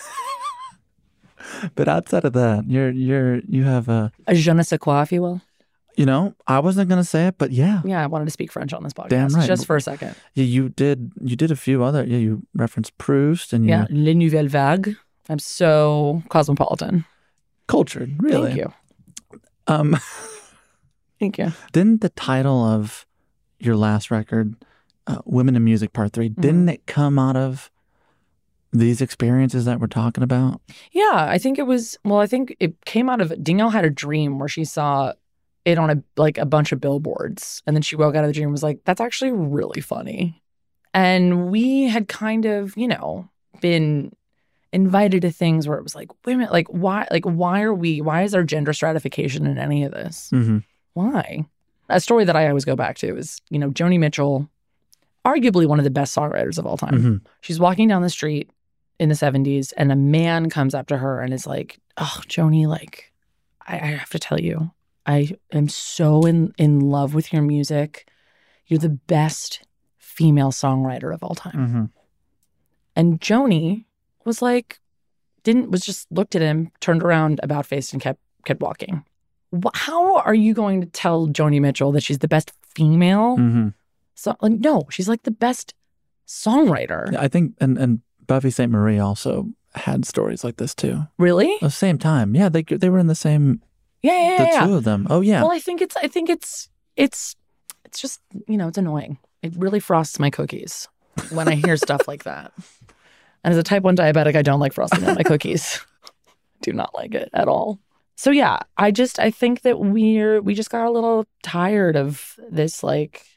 But outside of that, you have a
je ne sais quoi, if you will.
You know, I wasn't going to say it, but yeah.
Yeah, I wanted to speak French on this podcast.
Damn right.
Just for a second.
Yeah, you did a few other, you referenced Proust and
yeah, Les Nouvelles Vagues. I'm so cosmopolitan.
Cultured, really.
Thank you. Thank you.
Didn't the title of your last record, Women in Music Part 3, didn't it come out of these experiences that we're talking about?
Yeah, I think it came out of, Danielle had a dream where she saw it on a bunch of billboards. And then she woke out of the dream and was like, that's actually really funny. And we had kind of, you know, been invited to things where it was like, wait a minute, why is there gender stratification in any of this?
Mm-hmm.
Why? A story that I always go back to is, you know, Joni Mitchell, arguably one of the best songwriters of all time.
Mm-hmm.
She's walking down the street in the 70s and a man comes up to her and is like, oh, Joni, like, I have to tell you, I am so in love with your music. You're the best female songwriter of all time.
Mm-hmm.
And Joni was like, just looked at him, turned around, about faced, and kept walking. How are you going to tell Joni Mitchell that she's the best female?
Mm-hmm.
So, like, no, she's like the best songwriter.
I think, and Buffy St. Marie also had stories like this too.
Really?
At the same time. Yeah, they were in the same.
Yeah.
The two of them. Oh yeah.
Well, I think it's just, you know, it's annoying. It really frosts my cookies when I hear stuff like that. And as a type 1 diabetic, I don't like frosting on my cookies. Do not like it at all. So yeah, I think that we just got a little tired of this, like,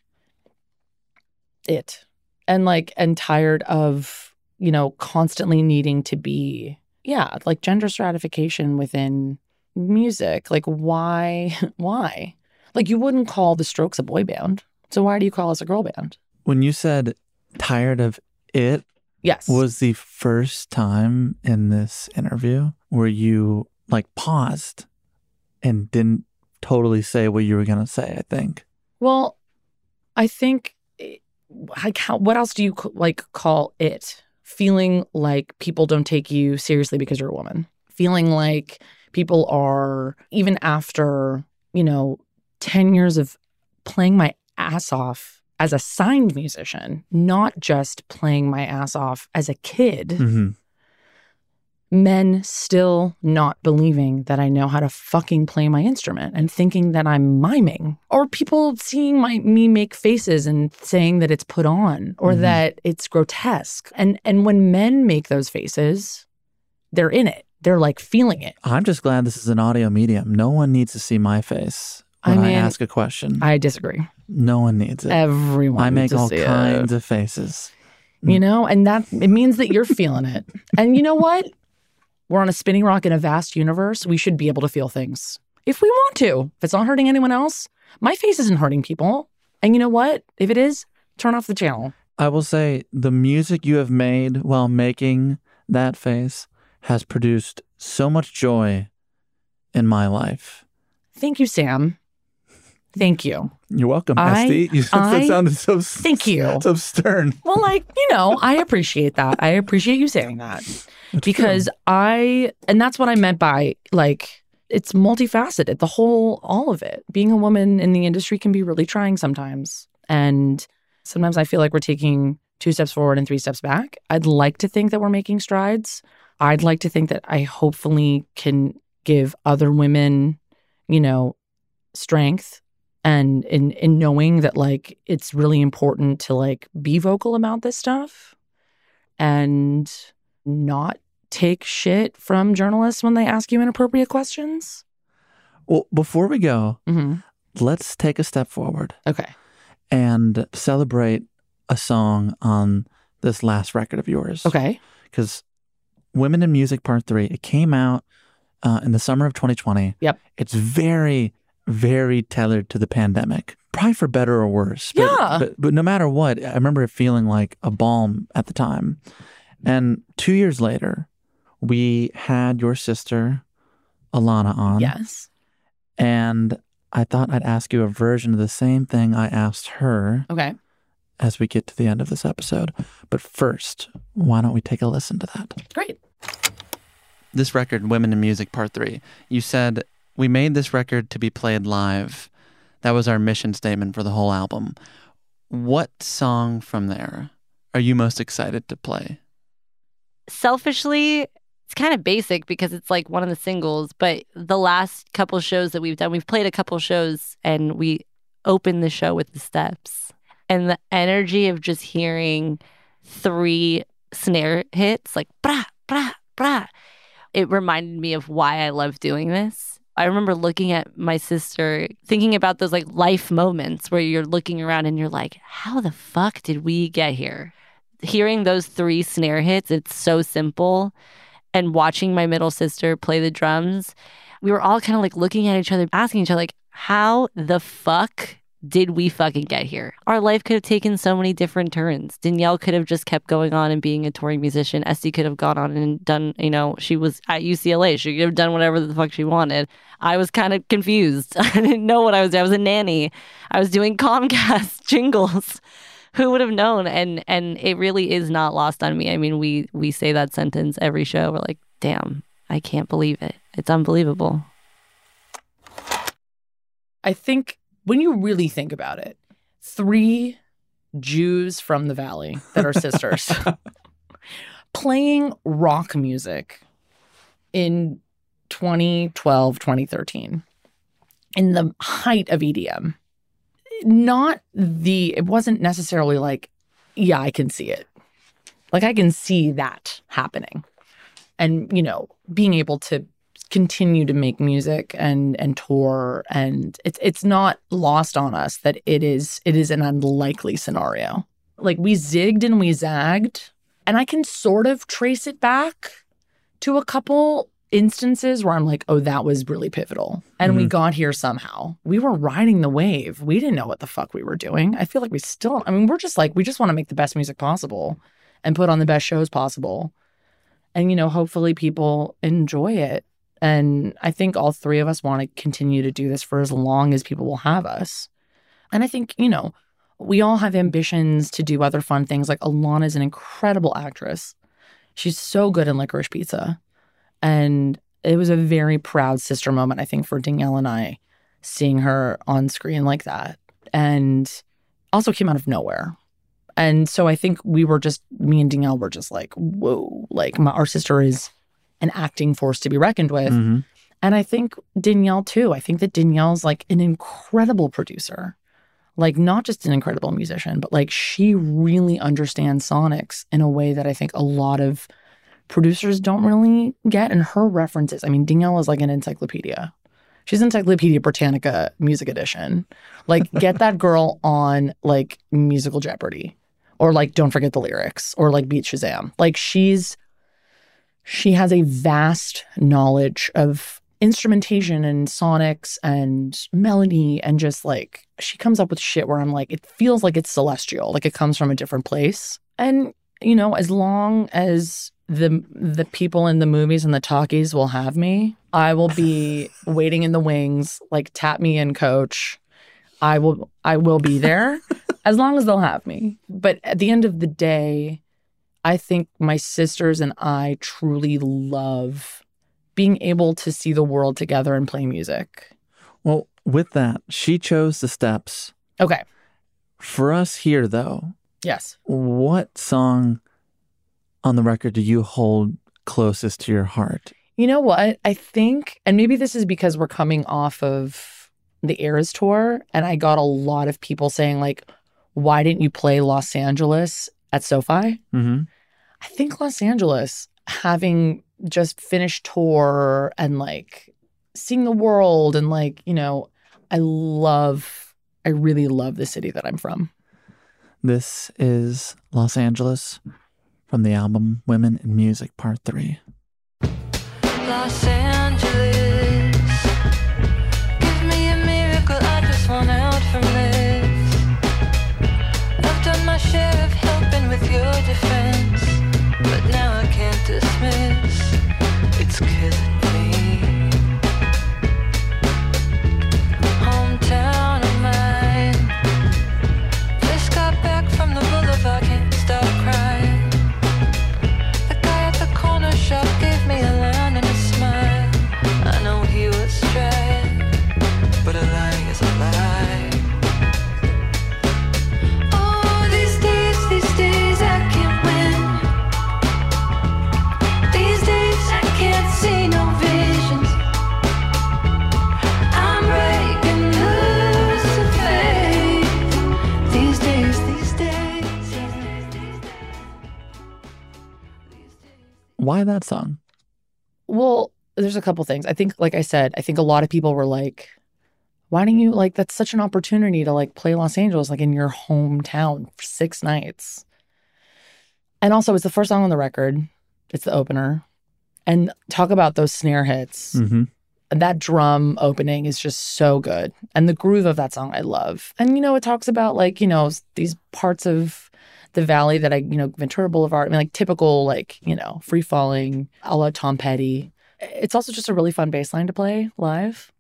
and tired of, you know, constantly needing to be, yeah, like gender stratification within music. Like, why? Like, you wouldn't call the Strokes a boy band, so why do you call us a girl band?
When you said tired of it,
yes,
was the first time in this interview where you like paused and didn't totally say what you were going to say, I think.
Well, I think, like, what else do you call it? Feeling like people don't take you seriously because you're a woman. Feeling like people are, even after, you know, 10 years of playing my ass off as a signed musician, not just playing my ass off as a kid,
mm-hmm.
men still not believing that I know how to fucking play my instrument and thinking that I'm miming, or people seeing me make faces and saying that it's put on or
mm-hmm.
that it's grotesque. And when men make those faces, they're in it. They're like feeling it.
I'm just glad this is an audio medium. No one needs to see my face when I ask a question.
I disagree.
No one needs it.
Everyone
I make
needs to
all
see
kinds
it.
of faces.
You know, and that it means that you're feeling it. And you know what? We're on a spinning rock in a vast universe. We should be able to feel things if we want to. If it's not hurting anyone else, my face isn't hurting people. And you know what? If it is, turn off the channel.
I will say the music you have made while making that face has produced so much joy in my life.
Thank you, Sam. Thank you.
You're welcome, Esty. That sounded so
thank you.
So stern.
Well, like, you know, I appreciate that. I appreciate you saying that. Because and that's what I meant by, like, it's multifaceted. All of it. Being a woman in the industry can be really trying sometimes. And sometimes I feel like we're taking 2 steps forward and 3 steps back. I'd like to think that we're making strides. I'd like to think that I hopefully can give other women, you know, strength and in knowing that, like, it's really important to, like, be vocal about this stuff and not take shit from journalists when they ask you inappropriate questions.
Well, before we go, let's take a step forward.
Okay.
And celebrate a song on this last record of yours.
Okay.
Because Women in Music Part 3, it came out in the summer of 2020.
Yep.
It's very, very tethered to the pandemic. Probably for better or worse. But no matter what, I remember it feeling like a balm at the time. And 2 years later, we had your sister, Alana, on.
Yes.
And I thought I'd ask you a version of the same thing I asked her.
Okay.
As we get to the end of this episode. But first, why don't we take a listen to that?
Great.
This record, Women in Music Part 3, you said, we made this record to be played live. That was our mission statement for the whole album. What song from there are you most excited to play?
Selfishly, it's kind of basic because it's like one of the singles, but the last couple shows that we've done, we've played a couple shows and we opened the show with The Steps. And the energy of just hearing 3 snare hits, like brah, brah, brah, it reminded me of why I love doing this. I remember looking at my sister, thinking about those like life moments where you're looking around and you're like, how the fuck did we get here? Hearing those 3 snare hits, it's so simple. And watching my middle sister play the drums, we were all kind of like looking at each other, asking each other, like, how the fuck did we fucking get here? Our life could have taken so many different turns. Danielle could have just kept going on and being a touring musician. Esty could have gone on and done, you know, she was at UCLA. She could have done whatever the fuck she wanted. I was kind of confused. I didn't know what I was doing. I was a nanny. I was doing Comcast jingles. Who would have known? And it really is not lost on me. I mean, we say that sentence every show. We're like, damn, I can't believe it. It's unbelievable.
I think when you really think about it, 3 Jews from the Valley that are sisters playing rock music in 2012, 2013, in the height of EDM. It wasn't necessarily like, yeah, I can see it. Like, I can see that happening. And, you know, being able to continue to make music and tour, and it's not lost on us that it is an unlikely scenario. Like, we zigged and we zagged, and I can sort of trace it back to a couple instances where I'm like, oh, that was really pivotal. And we got here somehow. We were riding the wave. We didn't know what the fuck we were doing. I feel like we just want to make the best music possible and put on the best shows possible. And, you know, hopefully people enjoy it. And I think all 3 of us want to continue to do this for as long as people will have us. And I think, you know, we all have ambitions to do other fun things. Like, Alana is an incredible actress. She's so good in Licorice Pizza. And it was a very proud sister moment, I think, for Danielle and I, seeing her on screen like that. And also came out of nowhere. And so I think me and Danielle were just like, whoa, like our sister is an acting force to be reckoned with. Mm-hmm. And I think Danielle too. I think that Danielle's like an incredible producer. Like, not just an incredible musician, but like she really understands sonics in a way that I think a lot of producers don't really get. And her references, I mean, Danielle is like an encyclopedia. She's Encyclopedia Britannica Music Edition. Like, get that girl on like Musical Jeopardy, or like Don't Forget the Lyrics, or like Beat Shazam. Like, she has a vast knowledge of instrumentation and sonics and melody, and just like she comes up with shit where I'm like, it feels like it's celestial, like it comes from a different place. And, you know, as long as the people in the movies and the talkies will have me, I will be waiting in the wings, like, tap me in, coach. I will be there as long as they'll have me. But at the end of the day, I think my sisters and I truly love being able to see the world together and play music.
Well, with that, she chose the steps.
Okay.
For us here, though,
Yes.
what song on the record do you hold closest to your heart?
You know what? I think, and maybe this is because we're coming off of the Eras tour, and I got a lot of people saying, like, why didn't you play Los Angeles at SoFi?
Mm-hmm.
I think Los Angeles, having just finished tour and like seeing the world and like, you know, I really love the city that I'm from.
This is Los Angeles from the album Women in Music Part 3.
Los Angeles, give me a miracle, I just want out from this. I've done my share of helping with your defense, but now I can't dismiss, it's killing me. Hometown of mine, just got back from the boulevard, can't stop crying. The guy at the corner shop gave me a line and a smile. I know he was trying, but a lie is a lie. Oh, these days I can't win. These days I can't see no visions. I'm breaking loose of faith. These days.
Why that song?
Well, there's a couple things. I think, like I said, I think a lot of people were like, why don't you, like, that's such an opportunity to like play Los Angeles, like in your hometown for 6 nights. And also it's the first song on the record. It's the opener. And talk about those snare hits.
Mm-hmm.
That drum opening is just so good. And the groove of that song I love. And, you know, it talks about like, you know, these parts of the valley that Ventura Boulevard, I mean, like typical, like, you know, free falling a la Tom Petty. It's also just a really fun bass line to play live.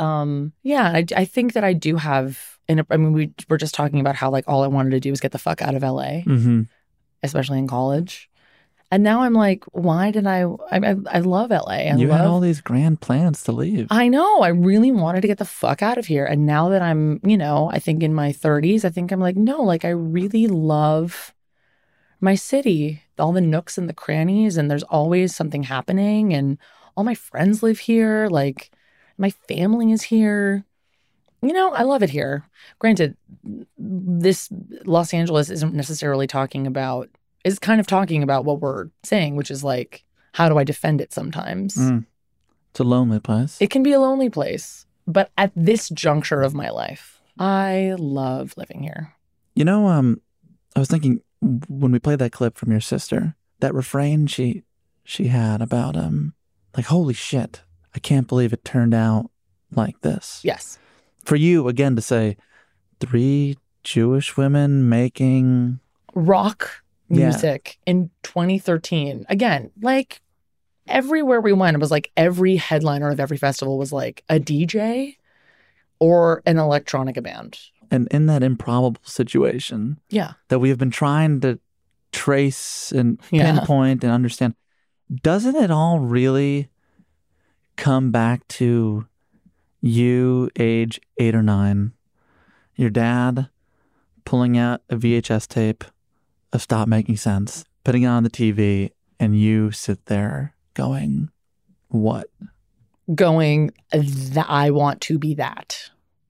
I think that I do have, we were just talking about how like all I wanted to do was get the fuck out of LA,
Mm-hmm.
especially in college. And now I'm like, why did I love LA.
You had all these grand plans to leave.
I know. I really wanted to get the fuck out of here. And now that I'm, you know, I think in my 30s, I think I'm like, no, like I really love my city, all the nooks and the crannies, and there's always something happening. And all my friends live here. Like my family is here. You know, I love it here. Granted, this Los Angeles isn't necessarily is kind of talking about what we're saying, which is like, how do I defend it sometimes?
It's a lonely place.
It can be a lonely place. But at this juncture of my life, I love living here.
You know, I was thinking when we played that clip from your sister, that refrain she had about, like, holy shit, I can't believe it turned out like this.
Yes.
For you, again, to say 3 Jewish women making
rock music in 2013. Again, like everywhere we went, it was like every headliner of every festival was like a DJ or an electronica band.
And in that improbable situation that we have been trying to trace and pinpoint and understand, doesn't it all really come back to you, age 8 or 9, your dad pulling out a VHS tape of Stop Making Sense, putting it on the TV, and you sit there going, what?
Going, I want to be that.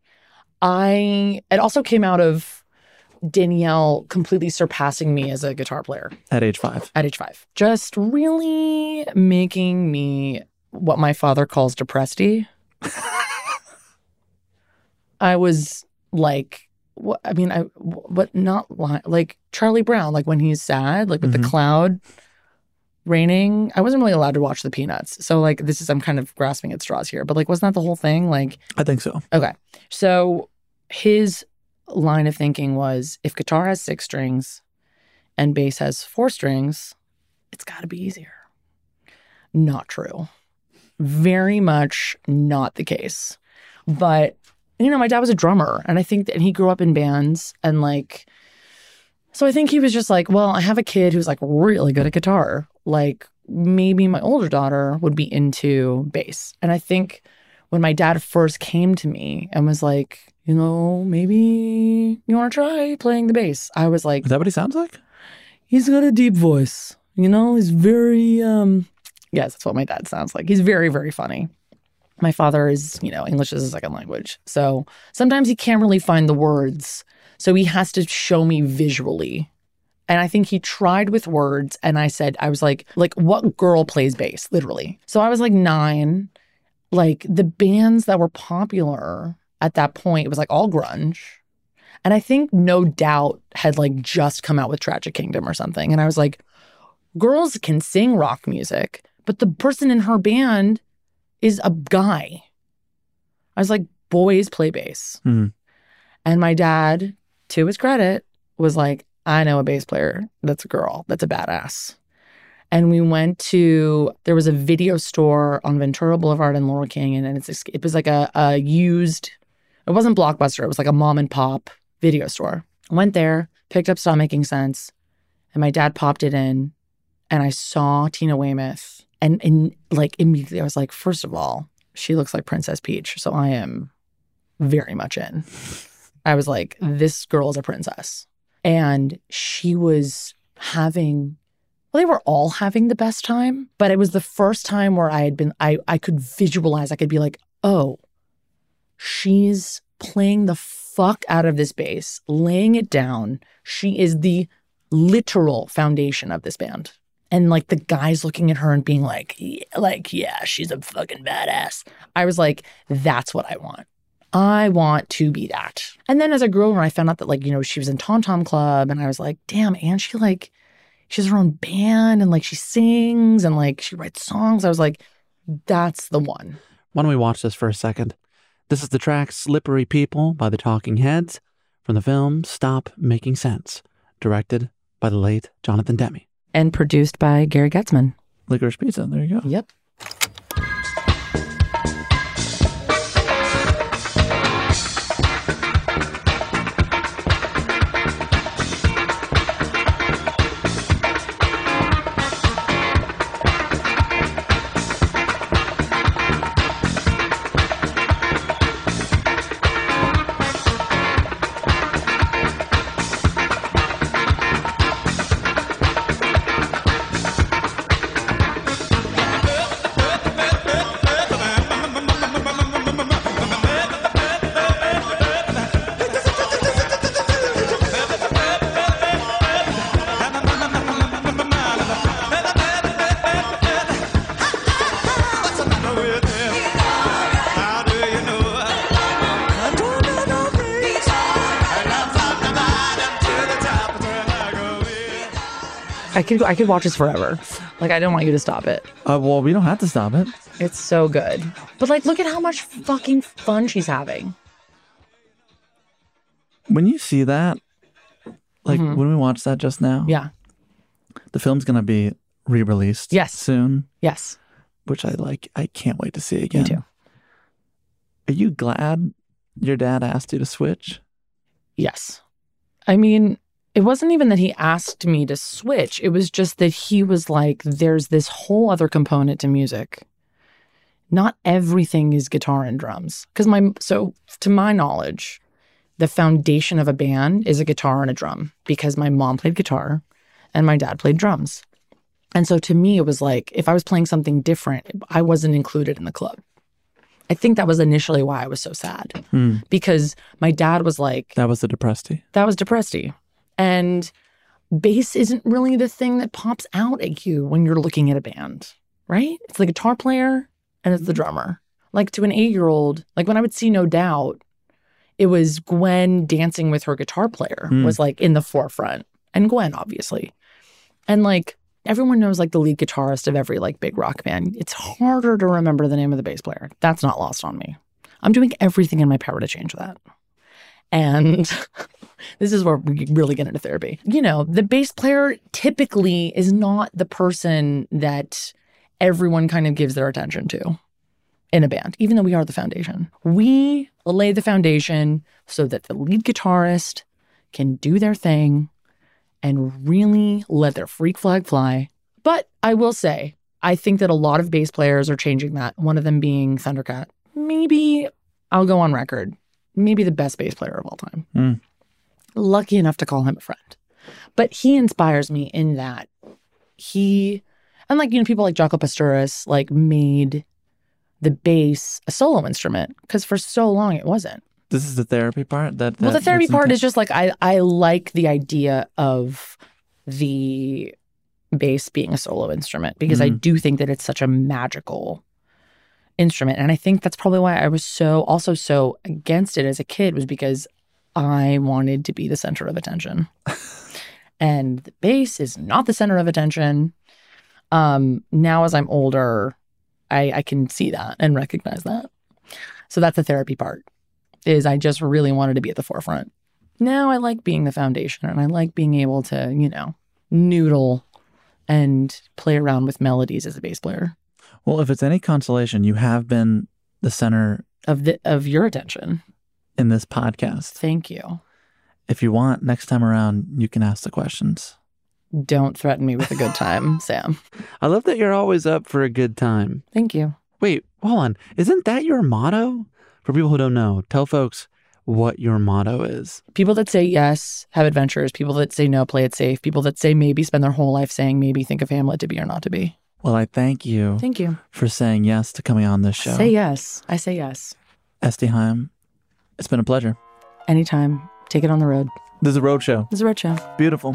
It also came out of Danielle completely surpassing me as a guitar player.
At age 5.
At age 5. Just really making me what my father calls depressed-y. I was like, like Charlie Brown, like when he's sad, like with the cloud raining. I wasn't really allowed to watch the Peanuts. So like I'm kind of grasping at straws here, but like wasn't that the whole thing? Like
I think so.
Okay. So his line of thinking was, if guitar has 6 strings and bass has 4 strings, it's got to be easier. Not true. Very much not the case. But you know, my dad was a drummer, and I think that he grew up in bands, and like, so I think he was just like, well, I have a kid who's like really good at guitar. Like, maybe my older daughter would be into bass. And I think when my dad first came to me and was like, you know, maybe you want to try playing the bass, I was like,
Is that what he sounds like?
He's got a deep voice. You know, he's very, yes, that's what my dad sounds like. He's very, very funny. My father is, you know, English is a second language. So sometimes he can't really find the words. So he has to show me visually. And I think he tried with words. And I was like, what girl plays bass? Literally. So I was like 9. Like, the bands that were popular at that point, it was like all grunge. And I think No Doubt had like just come out with Tragic Kingdom or something. And I was like, girls can sing rock music, but the person in her band is a guy. I was like, boys play bass.
Mm-hmm.
And my dad, to his credit, was like, I know a bass player that's a girl, that's a badass. And we went to, there was a video store on Ventura Boulevard in Laurel Canyon, and it was like a used, it wasn't Blockbuster, it was like a mom and pop video store. I went there, picked up Stop Making Sense, and my dad popped it in, and I saw Tina Weymouth, and like immediately I was like, first of all, she looks like Princess Peach, so I am very much in. I was like, this girl is a princess. And she was having, well, they were all having the best time, but it was the first time where I could visualize, I could be like, oh, she's playing the fuck out of this bass, laying it down. She is the literal foundation of this band. And like the guys looking at her and being like, yeah, she's a fucking badass. I was like, that's what I want. I want to be that. And then as I grew older, I found out that, like, you know, she was in Tom Tom Club, and I was like, damn, and she has her own band, and like she sings and like she writes songs. I was like, that's the one.
Why don't we watch this for a second? This is the track Slippery People by the Talking Heads from the film Stop Making Sense, directed by the late Jonathan Demme.
And produced by Gary Getzman.
Licorice Pizza, there you go.
Yep. I could watch this forever. Like, I don't want you to stop it.
Well, we don't have to stop it.
It's so good. But like, look at how much fucking fun she's having.
When you see that, like when we watched that just now,
Yeah.
the film's going to be re-released
Yes.
soon,
Yes.
which I can't wait to see again.
Me too.
Are you glad your dad asked you to switch?
Yes. I mean, it wasn't even that he asked me to switch. It was just that he was like, there's this whole other component to music. Not everything is guitar and drums. So to my knowledge, the foundation of a band is a guitar and a drum, because my mom played guitar and my dad played drums. And so to me, it was like, if I was playing something different, I wasn't included in the club. I think that was initially why I was so sad, because my dad was like,
That was the Depressed-y.
that was Depressed-y. And bass isn't really the thing that pops out at you when you're looking at a band, right? It's the guitar player and it's the drummer. Like, to an 8-year-old, like when I would see No Doubt, it was Gwen dancing with her guitar player was like in the forefront. And Gwen, obviously. And like, everyone knows like the lead guitarist of every like big rock band. It's harder to remember the name of the bass player. That's not lost on me. I'm doing everything in my power to change that. And this is where we really get into therapy. You know, the bass player typically is not the person that everyone kind of gives their attention to in a band, even though we are the foundation. We lay the foundation so that the lead guitarist can do their thing and really let their freak flag fly. But I will say, I think that a lot of bass players are changing that. One of them being Thundercat. Maybe, I'll go on record, maybe the best bass player of all time. Lucky enough to call him a friend. But he inspires me in that and like, people like Jaco Pastorius like made the bass a solo instrument because for so long it wasn't.
This is the therapy part?
The therapy part is just like, I like the idea of the bass being a solo instrument because I do think that it's such a magical instrument. And I think that's probably why I was so against it as a kid, was because I wanted to be the center of attention. And the bass is not the center of attention. Now as I'm older, I can see that and recognize that. So that's the therapy part, is I just really wanted to be at the forefront. Now I like being the foundation, and I like being able to, noodle and play around with melodies as a bass player.
Well, if it's any consolation, you have been the center
of your attention
in this podcast.
Thank you.
If you want, next time around, you can ask the questions.
Don't threaten me with a good time, Sam.
I love that you're always up for a good time.
Thank you.
Wait, hold on. Isn't that your motto? For people who don't know, tell folks what your motto is.
People that say yes have adventures. People that say no play it safe. People that say maybe spend their whole life saying maybe, think of Hamlet, to be or not to be.
Well, I thank you.
Thank you.
For saying yes to coming on this show.
Say yes. I say yes.
Esty Haim, it's been a pleasure.
Anytime. Take it on the road.
This is a road show.
This is a road show.
Beautiful.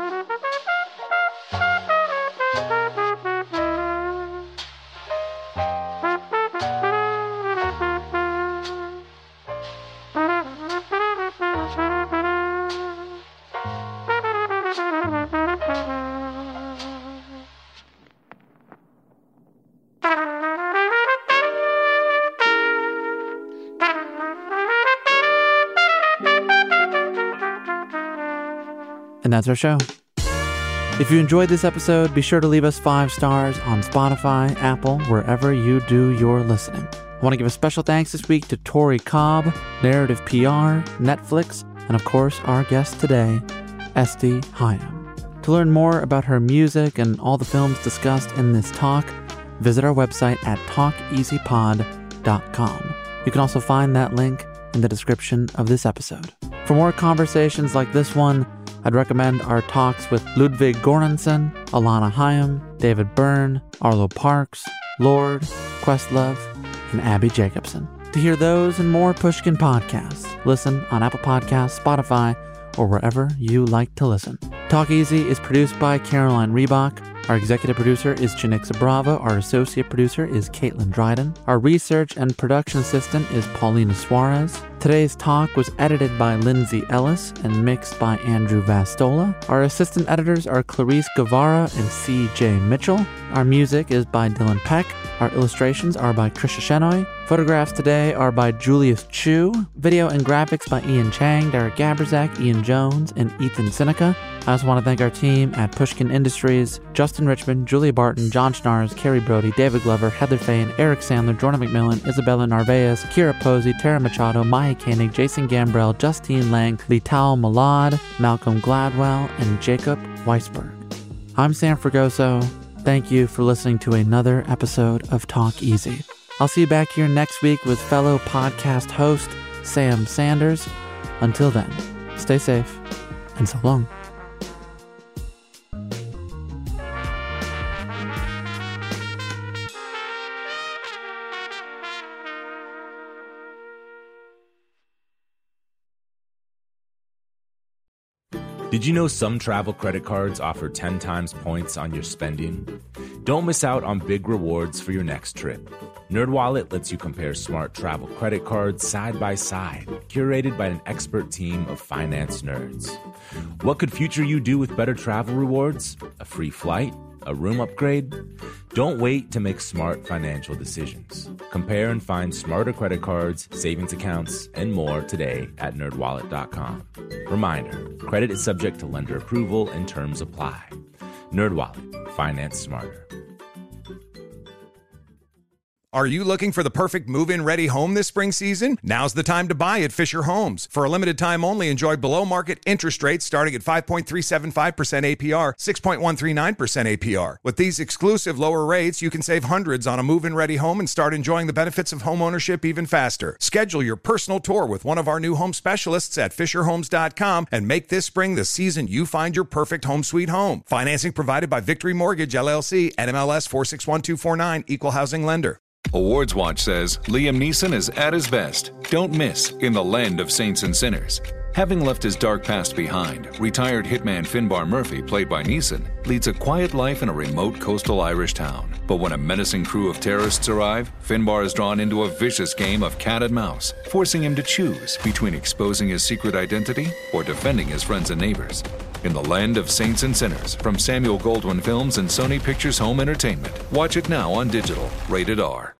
And that's our show. If you enjoyed this episode, be sure to leave us 5 stars on Spotify, Apple, wherever you do your listening. I want to give a special thanks this week to Tori Cobb, Narrative PR, Netflix, and of course our guest today, Esty Haim. To learn more about her music and all the films discussed in this talk, visit our website at talkeasypod.com. You can also find that link in the description of this episode. For more conversations like this one, I'd recommend our talks with Ludwig Göransson, Alana Haim, David Byrne, Arlo Parks, Lord, Questlove, and Abby Jacobson. To hear those and more Pushkin podcasts, listen on Apple Podcasts, Spotify, or wherever you like to listen. Talk Easy is produced by Caroline Reebok. Our executive producer is Chinixa Bravo. Our associate producer is Caitlin Dryden. Our research and production assistant is Paulina Suarez. Today's talk was edited by Lindsay Ellis and mixed by Andrew Vastola. Our assistant editors are Clarice Guevara and C.J. Mitchell. Our music is by Dylan Peck. Our illustrations are by Krisha Shenoy. Photographs today are by Julius Chu. Video and graphics by Ian Chang, Derek Gabrzak, Ian Jones, and Ethan Seneca. I also want to thank our team at Pushkin Industries, Justin Richmond, Julia Barton, John Schnars, Carrie Brody, David Glover, Heather Fain, Eric Sandler, Jordan McMillan, Isabella Narvaez, Kira Posey, Tara Machado, Maya Koenig, Jason Gambrell, Justine Lang, Lital Malad, Malcolm Gladwell, and Jacob Weisberg. I'm Sam Fragoso. Thank you for listening to another episode of Talk Easy. I'll see you back here next week with fellow podcast host Sam Sanders. Until then, stay safe and so long.
Did you know some travel credit cards offer 10 times points on your spending? Don't miss out on big rewards for your next trip. NerdWallet lets you compare smart travel credit cards side by side, curated by an expert team of finance nerds. What could future you do with better travel rewards? A free flight? A room upgrade? Don't wait to make smart financial decisions. Compare and find smarter credit cards, savings accounts, and more today at nerdwallet.com. Reminder, credit is subject to lender approval and terms apply. NerdWallet, finance smarter.
Are you looking for the perfect move-in ready home this spring season? Now's the time to buy at Fisher Homes. For a limited time only, enjoy below-market interest rates starting at 5.375% APR, 6.139% APR. With these exclusive lower rates, you can save hundreds on a move-in ready home and start enjoying the benefits of home ownership even faster. Schedule your personal tour with one of our new home specialists at FisherHomes.com and make this spring the season you find your perfect home sweet home. Financing provided by Victory Mortgage, LLC, NMLS 461249, Equal Housing Lender.
Awards Watch says Liam Neeson is at his best. Don't miss In the Land of Saints and Sinners. Having left his dark past behind, retired hitman Finbar Murphy, played by Neeson, leads a quiet life in a remote coastal Irish town. But when a menacing crew of terrorists arrive, Finbar is drawn into a vicious game of cat and mouse, forcing him to choose between exposing his secret identity or defending his friends and neighbors. In the Land of Saints and Sinners, from Samuel Goldwyn Films and Sony Pictures Home Entertainment. Watch it now on digital. Rated R.